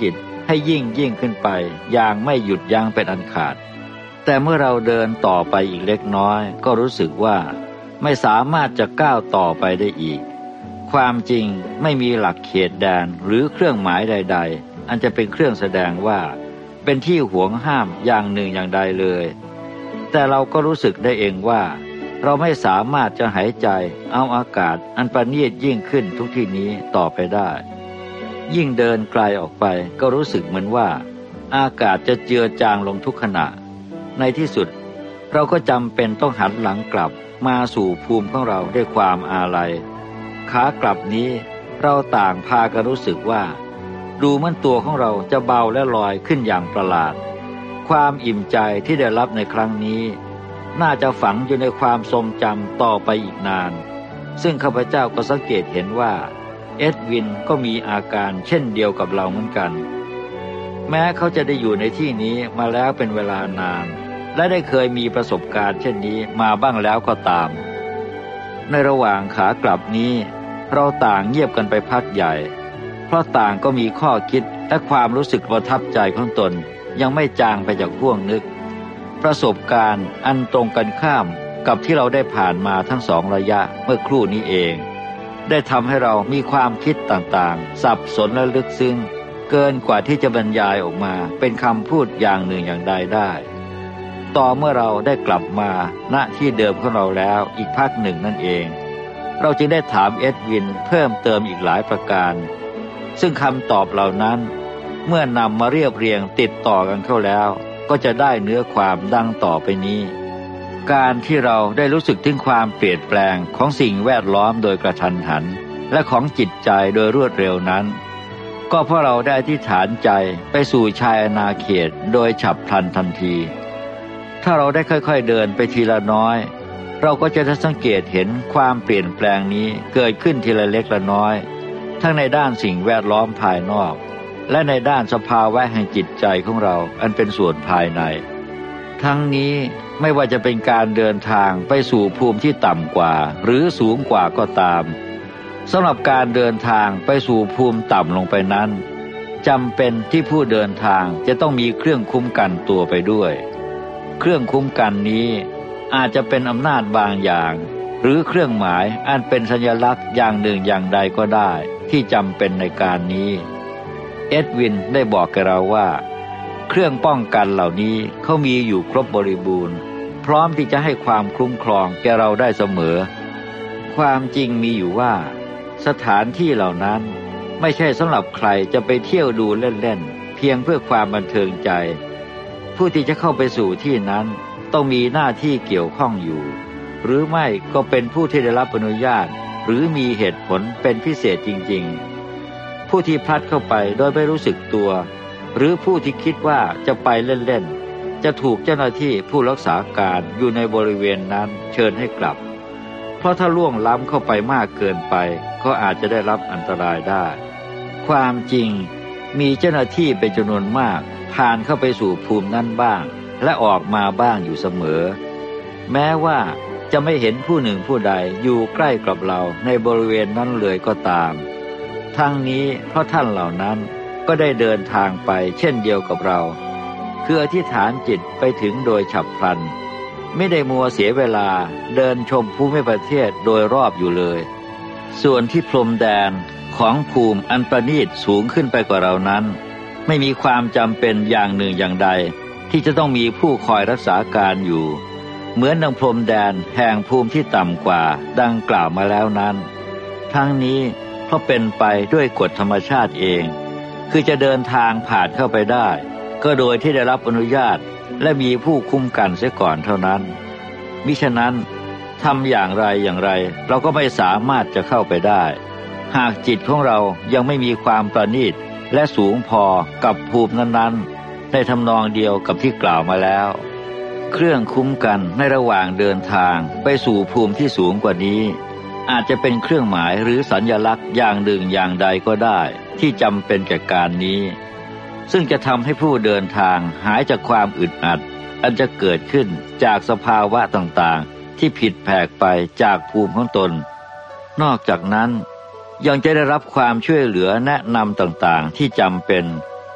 S1: ให้ยิ่งยิ่งขึ้นไปอย่างไม่หยุดยั้งเป็นอันขาดแต่เมื่อเราเดินต่อไปอีกเล็กน้อยก็รู้สึกว่าไม่สามารถจะก้าวต่อไปได้อีกความจริงไม่มีหลักเขตแดนหรือเครื่องหมายใดๆอันจะเป็นเครื่องแสดงว่าเป็นที่หวงห้ามอย่างหนึ่งอย่างใดเลยแต่เราก็รู้สึกได้เองว่าเราไม่สามารถจะหายใจเอาอากาศอันประณีตยิ่งขึ้นทุกที่นี้ต่อไปได้ยิ่งเดินไกลออกไปก็รู้สึกเหมือนว่าอากาศจะเจือจางลงทุกขณะในที่สุดเราก็จำเป็นต้องหันหลังกลับมาสู่ภูมิของเราด้วยความอาลัยขากลับนี้เราต่างพากันรู้สึกว่าดูเหมือนตัวของเราจะเบาและลอยขึ้นอย่างประหลาดความอิ่มใจที่ได้รับในครั้งนี้น่าจะฝังอยู่ในความทรงจำต่อไปอีกนานซึ่งข้าพเจ้าก็สังเกตเห็นว่าเอ็ดวินก็มีอาการเช่นเดียวกับเราเหมือนกันแม้เขาจะได้อยู่ในที่นี้มาแล้วเป็นเวลานานและได้เคยมีประสบการณ์เช่นนี้มาบ้างแล้วก็ตามในระหว่างขากลับนี้เราต่างเงียบกันไปพักใหญ่เพราะต่างก็มีข้อคิดและความรู้สึกประทับใจของตนยังไม่จางไปจากห่วงนึกประสบการณ์อันตรงกันข้ามกับที่เราได้ผ่านมาทั้งสองระยะเมื่อครู่นี้เองได้ทำให้เรามีความคิดต่างๆสับสนและลึกซึ้งเกินกว่าที่จะบรรยายออกมาเป็นคำพูดอย่างหนึ่งอย่างใดได้ต่อเมื่อเราได้กลับมาณที่เดิมของเราแล้วอีกพักหนึ่งนั่นเองเราจึงได้ถามเอ็ดวินเพิ่มเติมอีกหลายประการซึ่งคำตอบเหล่านั้นเมื่อนำมาเรียบเรียงติดต่อกันเข้าแล้วก็จะได้เนื้อความดังต่อไปนี้การที่เราได้รู้สึกถึงความเปลี่ยนแปลงของสิ่งแวดล้อมโดยกระทันหันและของจิตใจโดยรวดเร็วนั้นก็เพราะเราได้อธิษฐานใจไปสู่ชายอาณาเขตโดยฉับพลันทันทีถ้าเราได้ค่อยๆเดินไปทีละน้อยเราก็จะได้สังเกตเห็นความเปลี่ยนแปลงนี้เกิดขึ้นทีละเล็กละน้อยทั้งในด้านสิ่งแวดล้อมภายนอกและในด้านสภาวะแห่งจิตใจของเราอันเป็นส่วนภายในทั้งนี้ไม่ว่าจะเป็นการเดินทางไปสู่ภูมิที่ต่ำกว่าหรือสูงกว่าก็ตามสำหรับการเดินทางไปสู่ภูมิต่ำลงไปนั้นจำเป็นที่ผู้เดินทางจะต้องมีเครื่องคุ้มกันตัวไปด้วยเครื่องคุ้มกันนี้อาจจะเป็นอำนาจบางอย่างหรือเครื่องหมายอันเป็นสัญลักษณ์อย่างหนึ่งอย่างใดก็ได้ที่จำเป็นในการนี้เอ็ดวินได้บอกแกเราว่าเครื่องป้องกันเหล่านี้เขามีอยู่ครบบริบูรณ์พร้อมที่จะให้ความคุ้มครองแกเราได้เสมอความจริงมีอยู่ว่าสถานที่เหล่านั้นไม่ใช่สำหรับใครจะไปเที่ยวดูเล่นๆเพียงเพื่อความบันเทิงใจผู้ที่จะเข้าไปสู่ที่นั้นต้องมีหน้าที่เกี่ยวข้องอยู่หรือไม่ก็เป็นผู้ที่ได้รับอนุญาตหรือมีเหตุผลเป็นพิเศษจริงๆผู้ที่พลัดเข้าไปโดยไม่รู้สึกตัวหรือผู้ที่คิดว่าจะไปเล่นๆจะถูกเจ้าหน้าที่ผู้รักษาการอยู่ในบริเวณนั้นเชิญให้กลับเพราะถ้าล่วงล้ำเข้าไปมากเกินไปก็อาจจะได้รับอันตรายได้ความจริงมีเจ้าหน้าที่เป็นจำนวนมากผ่านเข้าไปสู่ภูมินั้นบ้างและออกมาบ้างอยู่เสมอแม้ว่าจะไม่เห็นผู้หนึ่งผู้ใดอยู่ใกล้กับเราในบริเวณนั้นเลยก็ตามทั้งนี้เพราะท่านเหล่านั้นก็ได้เดินทางไปเช่นเดียวกับเราคืออธิษฐานจิตไปถึงโดยฉับพลันไม่ได้มัวเสียเวลาเดินชมภูมิประเทศโดยรอบอยู่เลยส่วนที่พรมแดนของภูมิอันประณีตสูงขึ้นไปกว่าเรานั้นไม่มีความจำเป็นอย่างหนึ่งอย่างใดที่จะต้องมีผู้คอยรักษาการอยู่เหมือนดังพรมแดนแห่งภูมิที่ต่ำกว่าดังกล่าวมาแล้วนั้นทั้งนี้เพราะเป็นไปด้วยกฎธรรมชาติเองคือจะเดินทางผ่านเข้าไปได้ก็โดยที่ได้รับอนุญาตและมีผู้คุ้มกันเสียก่อนเท่านั้นมิฉะนั้นทำอย่างไรอย่างไรเราก็ไม่สามารถจะเข้าไปได้หากจิตของเรายังไม่มีความประณีตและสูงพอกับภูมินั้นๆในทำนองเดียวกับที่กล่าวมาแล้วเครื่องคุ้มกันในระหว่างเดินทางไปสู่ภูมิที่สูงกว่านี้อาจจะเป็นเครื่องหมายหรือสัญลักษณ์อย่างหนึ่งอย่างใดก็ได้ที่จำเป็นแก่การนี้ซึ่งจะทำให้ผู้เดินทางหายจากความอึดอัดอันจะเกิดขึ้นจากสภาวะต่างๆที่ผิดแผกไปจากภูมิของตนนอกจากนั้นยังจะได้รับความช่วยเหลือแนะนำต่างๆที่จำเป็น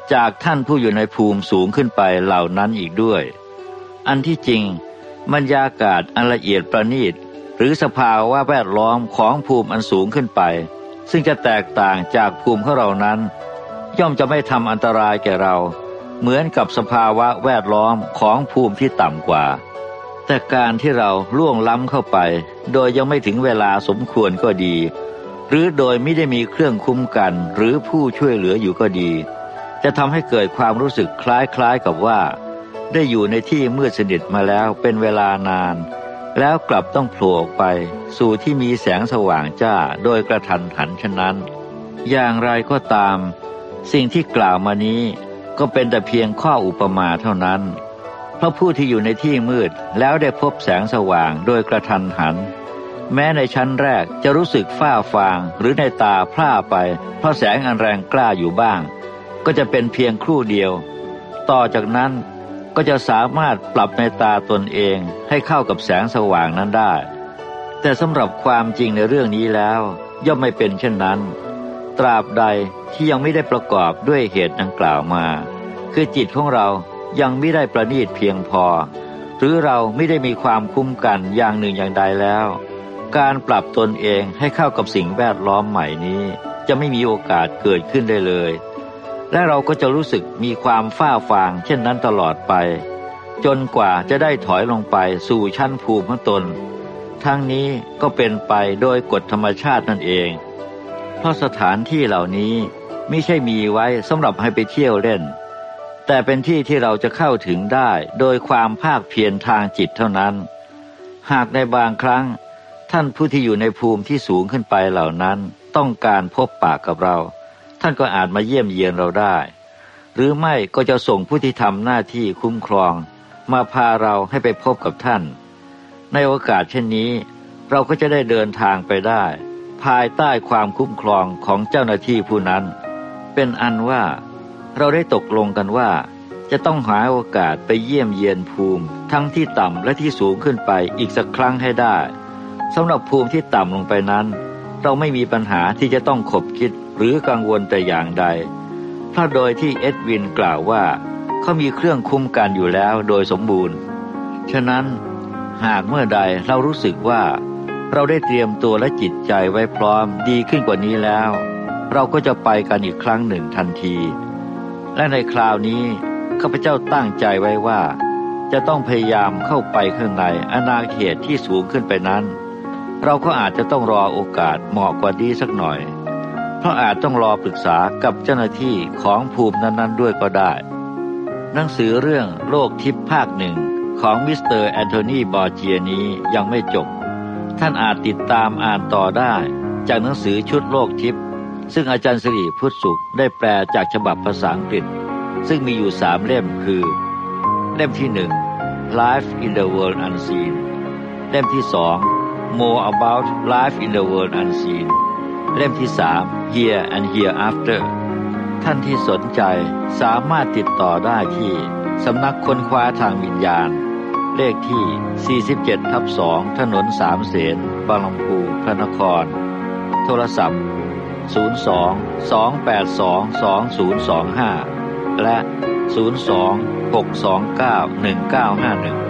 S1: จากท่านผู้อยู่ในภูมิสูงขึ้นไปเหล่านั้นอีกด้วยอันที่จริงบรรยากาศอันละเอียดประณีตหรือสภาวะแวดล้อมของภูมิอันสูงขึ้นไปซึ่งจะแตกต่างจากภูมิของเรานั้นย่อมจะไม่ทำอันตรายแก่เราเหมือนกับสภาวะแวดล้อมของภูมิที่ต่ำกว่าแต่การที่เราล่วงล้ำเข้าไปโดยยังไม่ถึงเวลาสมควรก็ดีหรือโดยไม่ได้มีเครื่องคุ้มกันหรือผู้ช่วยเหลืออยู่ก็ดีจะทำให้เกิดความรู้สึกคล้ายๆกับว่าได้อยู่ในที่มืดสนิทมาแล้วเป็นเวลานานแล้วกลับต้องโผล่ออกไปสู่ที่มีแสงสว่างจ้าโดยกระทันหันฉะนั้นอย่างไรก็ตามสิ่งที่กล่าวมานี้ก็เป็นแต่เพียงข้ออุปมาเท่านั้นเพราะผู้ที่อยู่ในที่มืดแล้วได้พบแสงสว่างโดยกระทันหันแม้ในชั้นแรกจะรู้สึกฝ้าฟางหรือในตาพร่าไปเพราะแสงอันแรงกล้าอยู่บ้างก็จะเป็นเพียงครู่เดียวต่อจากนั้นก็จะสามารถปรับในตาตนเองให้เข้ากับแสงสว่างนั้นได้แต่สำหรับความจริงในเรื่องนี้แล้วย่อมไม่เป็นเช่นนั้นตราบใดที่ยังไม่ได้ประกอบด้วยเหตุดังกล่าวมาคือจิตของเรายังไม่ได้ประณีตเพียงพอหรือเราไม่ได้มีความคุ้มกันอย่างหนึ่งอย่างใดแล้วการปรับตนเองให้เข้ากับสิ่งแวดล้อมใหม่นี้จะไม่มีโอกาสเกิดขึ้นได้เลยและเราก็จะรู้สึกมีความฝ้าฟางเช่นนั้นตลอดไปจนกว่าจะได้ถอยลงไปสู่ชั้นภูมิของตนทั้งนี้ก็เป็นไปโดยกฎธรรมชาตินั่นเองเพราะสถานที่เหล่านี้ไม่ใช่มีไว้สำหรับให้ไปเที่ยวเล่นแต่เป็นที่ที่เราจะเข้าถึงได้โดยความภาคเพียรทางจิตเท่านั้นหากในบางครั้งท่านผู้ที่อยู่ในภูมิที่สูงขึ้นไปเหล่านั้นต้องการพบปะกับเราท่านก็อาจมาเยี่ยมเยียนเราได้หรือไม่ก็จะส่งผู้ที่ทำหน้าที่คุ้มครองมาพาเราให้ไปพบกับท่านในโอกาสเช่นนี้เราก็จะได้เดินทางไปได้ภายใต้ความคุ้มครองของเจ้าหน้าที่ผู้นั้นเป็นอันว่าเราได้ตกลงกันว่าจะต้องหาโอกาสไปเยี่ยมเยียนภูมิทั้งที่ต่ำและที่สูงขึ้นไปอีกสักครั้งให้ได้สำหรับภูมิที่ต่ำลงไปนั้นเราไม่มีปัญหาที่จะต้องขบคิดหรือกังวลแต่อย่างใดเพราะโดยที่เอ็ดวินกล่าวว่าเขามีเครื่องคุ้มกันอยู่แล้วโดยสมบูรณ์ฉะนั้นหากเมื่อใดเรารู้สึกว่าเราได้เตรียมตัวและจิตใจไว้พร้อมดีขึ้นกว่านี้แล้วเราก็จะไปกันอีกครั้งหนึ่งทันทีและในคราวนี้ข้าพเจ้าตั้งใจไว้ว่าจะต้องพยายามเข้าไปข้างในอาณาเขตที่สูงขึ้นไปนั้นเราก็อาจจะต้องรอโอกาสเหมาะกว่านี้สักหน่อยเพราะอาจต้องรอปรึกษากับเจ้าหน้าที่ของภูมินั้นๆด้วยก็ได้หนังสือเรื่องโลกทิพย์ภาคหนึ่งของมิสเตอร์แอนโทนีบอร์เจียนี้ยังไม่จบท่านอาจติดตามอ่านต่อได้จากหนังสือชุดโลกทิพย์ซึ่งอาจารย์สิริพุทธสุขได้แปลจากฉบับภาษาอังกฤษซึ่งมีอยู่สามเล่มคือเล่มที่หนึ่ง Life in the World Unseen เล่มที่สอง More About Life in the World Unseen เล่มที่สาม Here and Hereafter ท่านที่สนใจสามารถติดต่อได้ที่สำนักค้นคว้าทางวิญญาณเลขที่ สี่สิบเจ็ดทับสอง ถนนสามเสนบางลำพูพระนครโทรศัพท์ ศูนย์ สอง สอง แปด สอง สอง ศูนย์ สอง ห้า และ ศูนย์ สอง หก สอง เก้า หนึ่ง เก้า ห้า หนึ่ง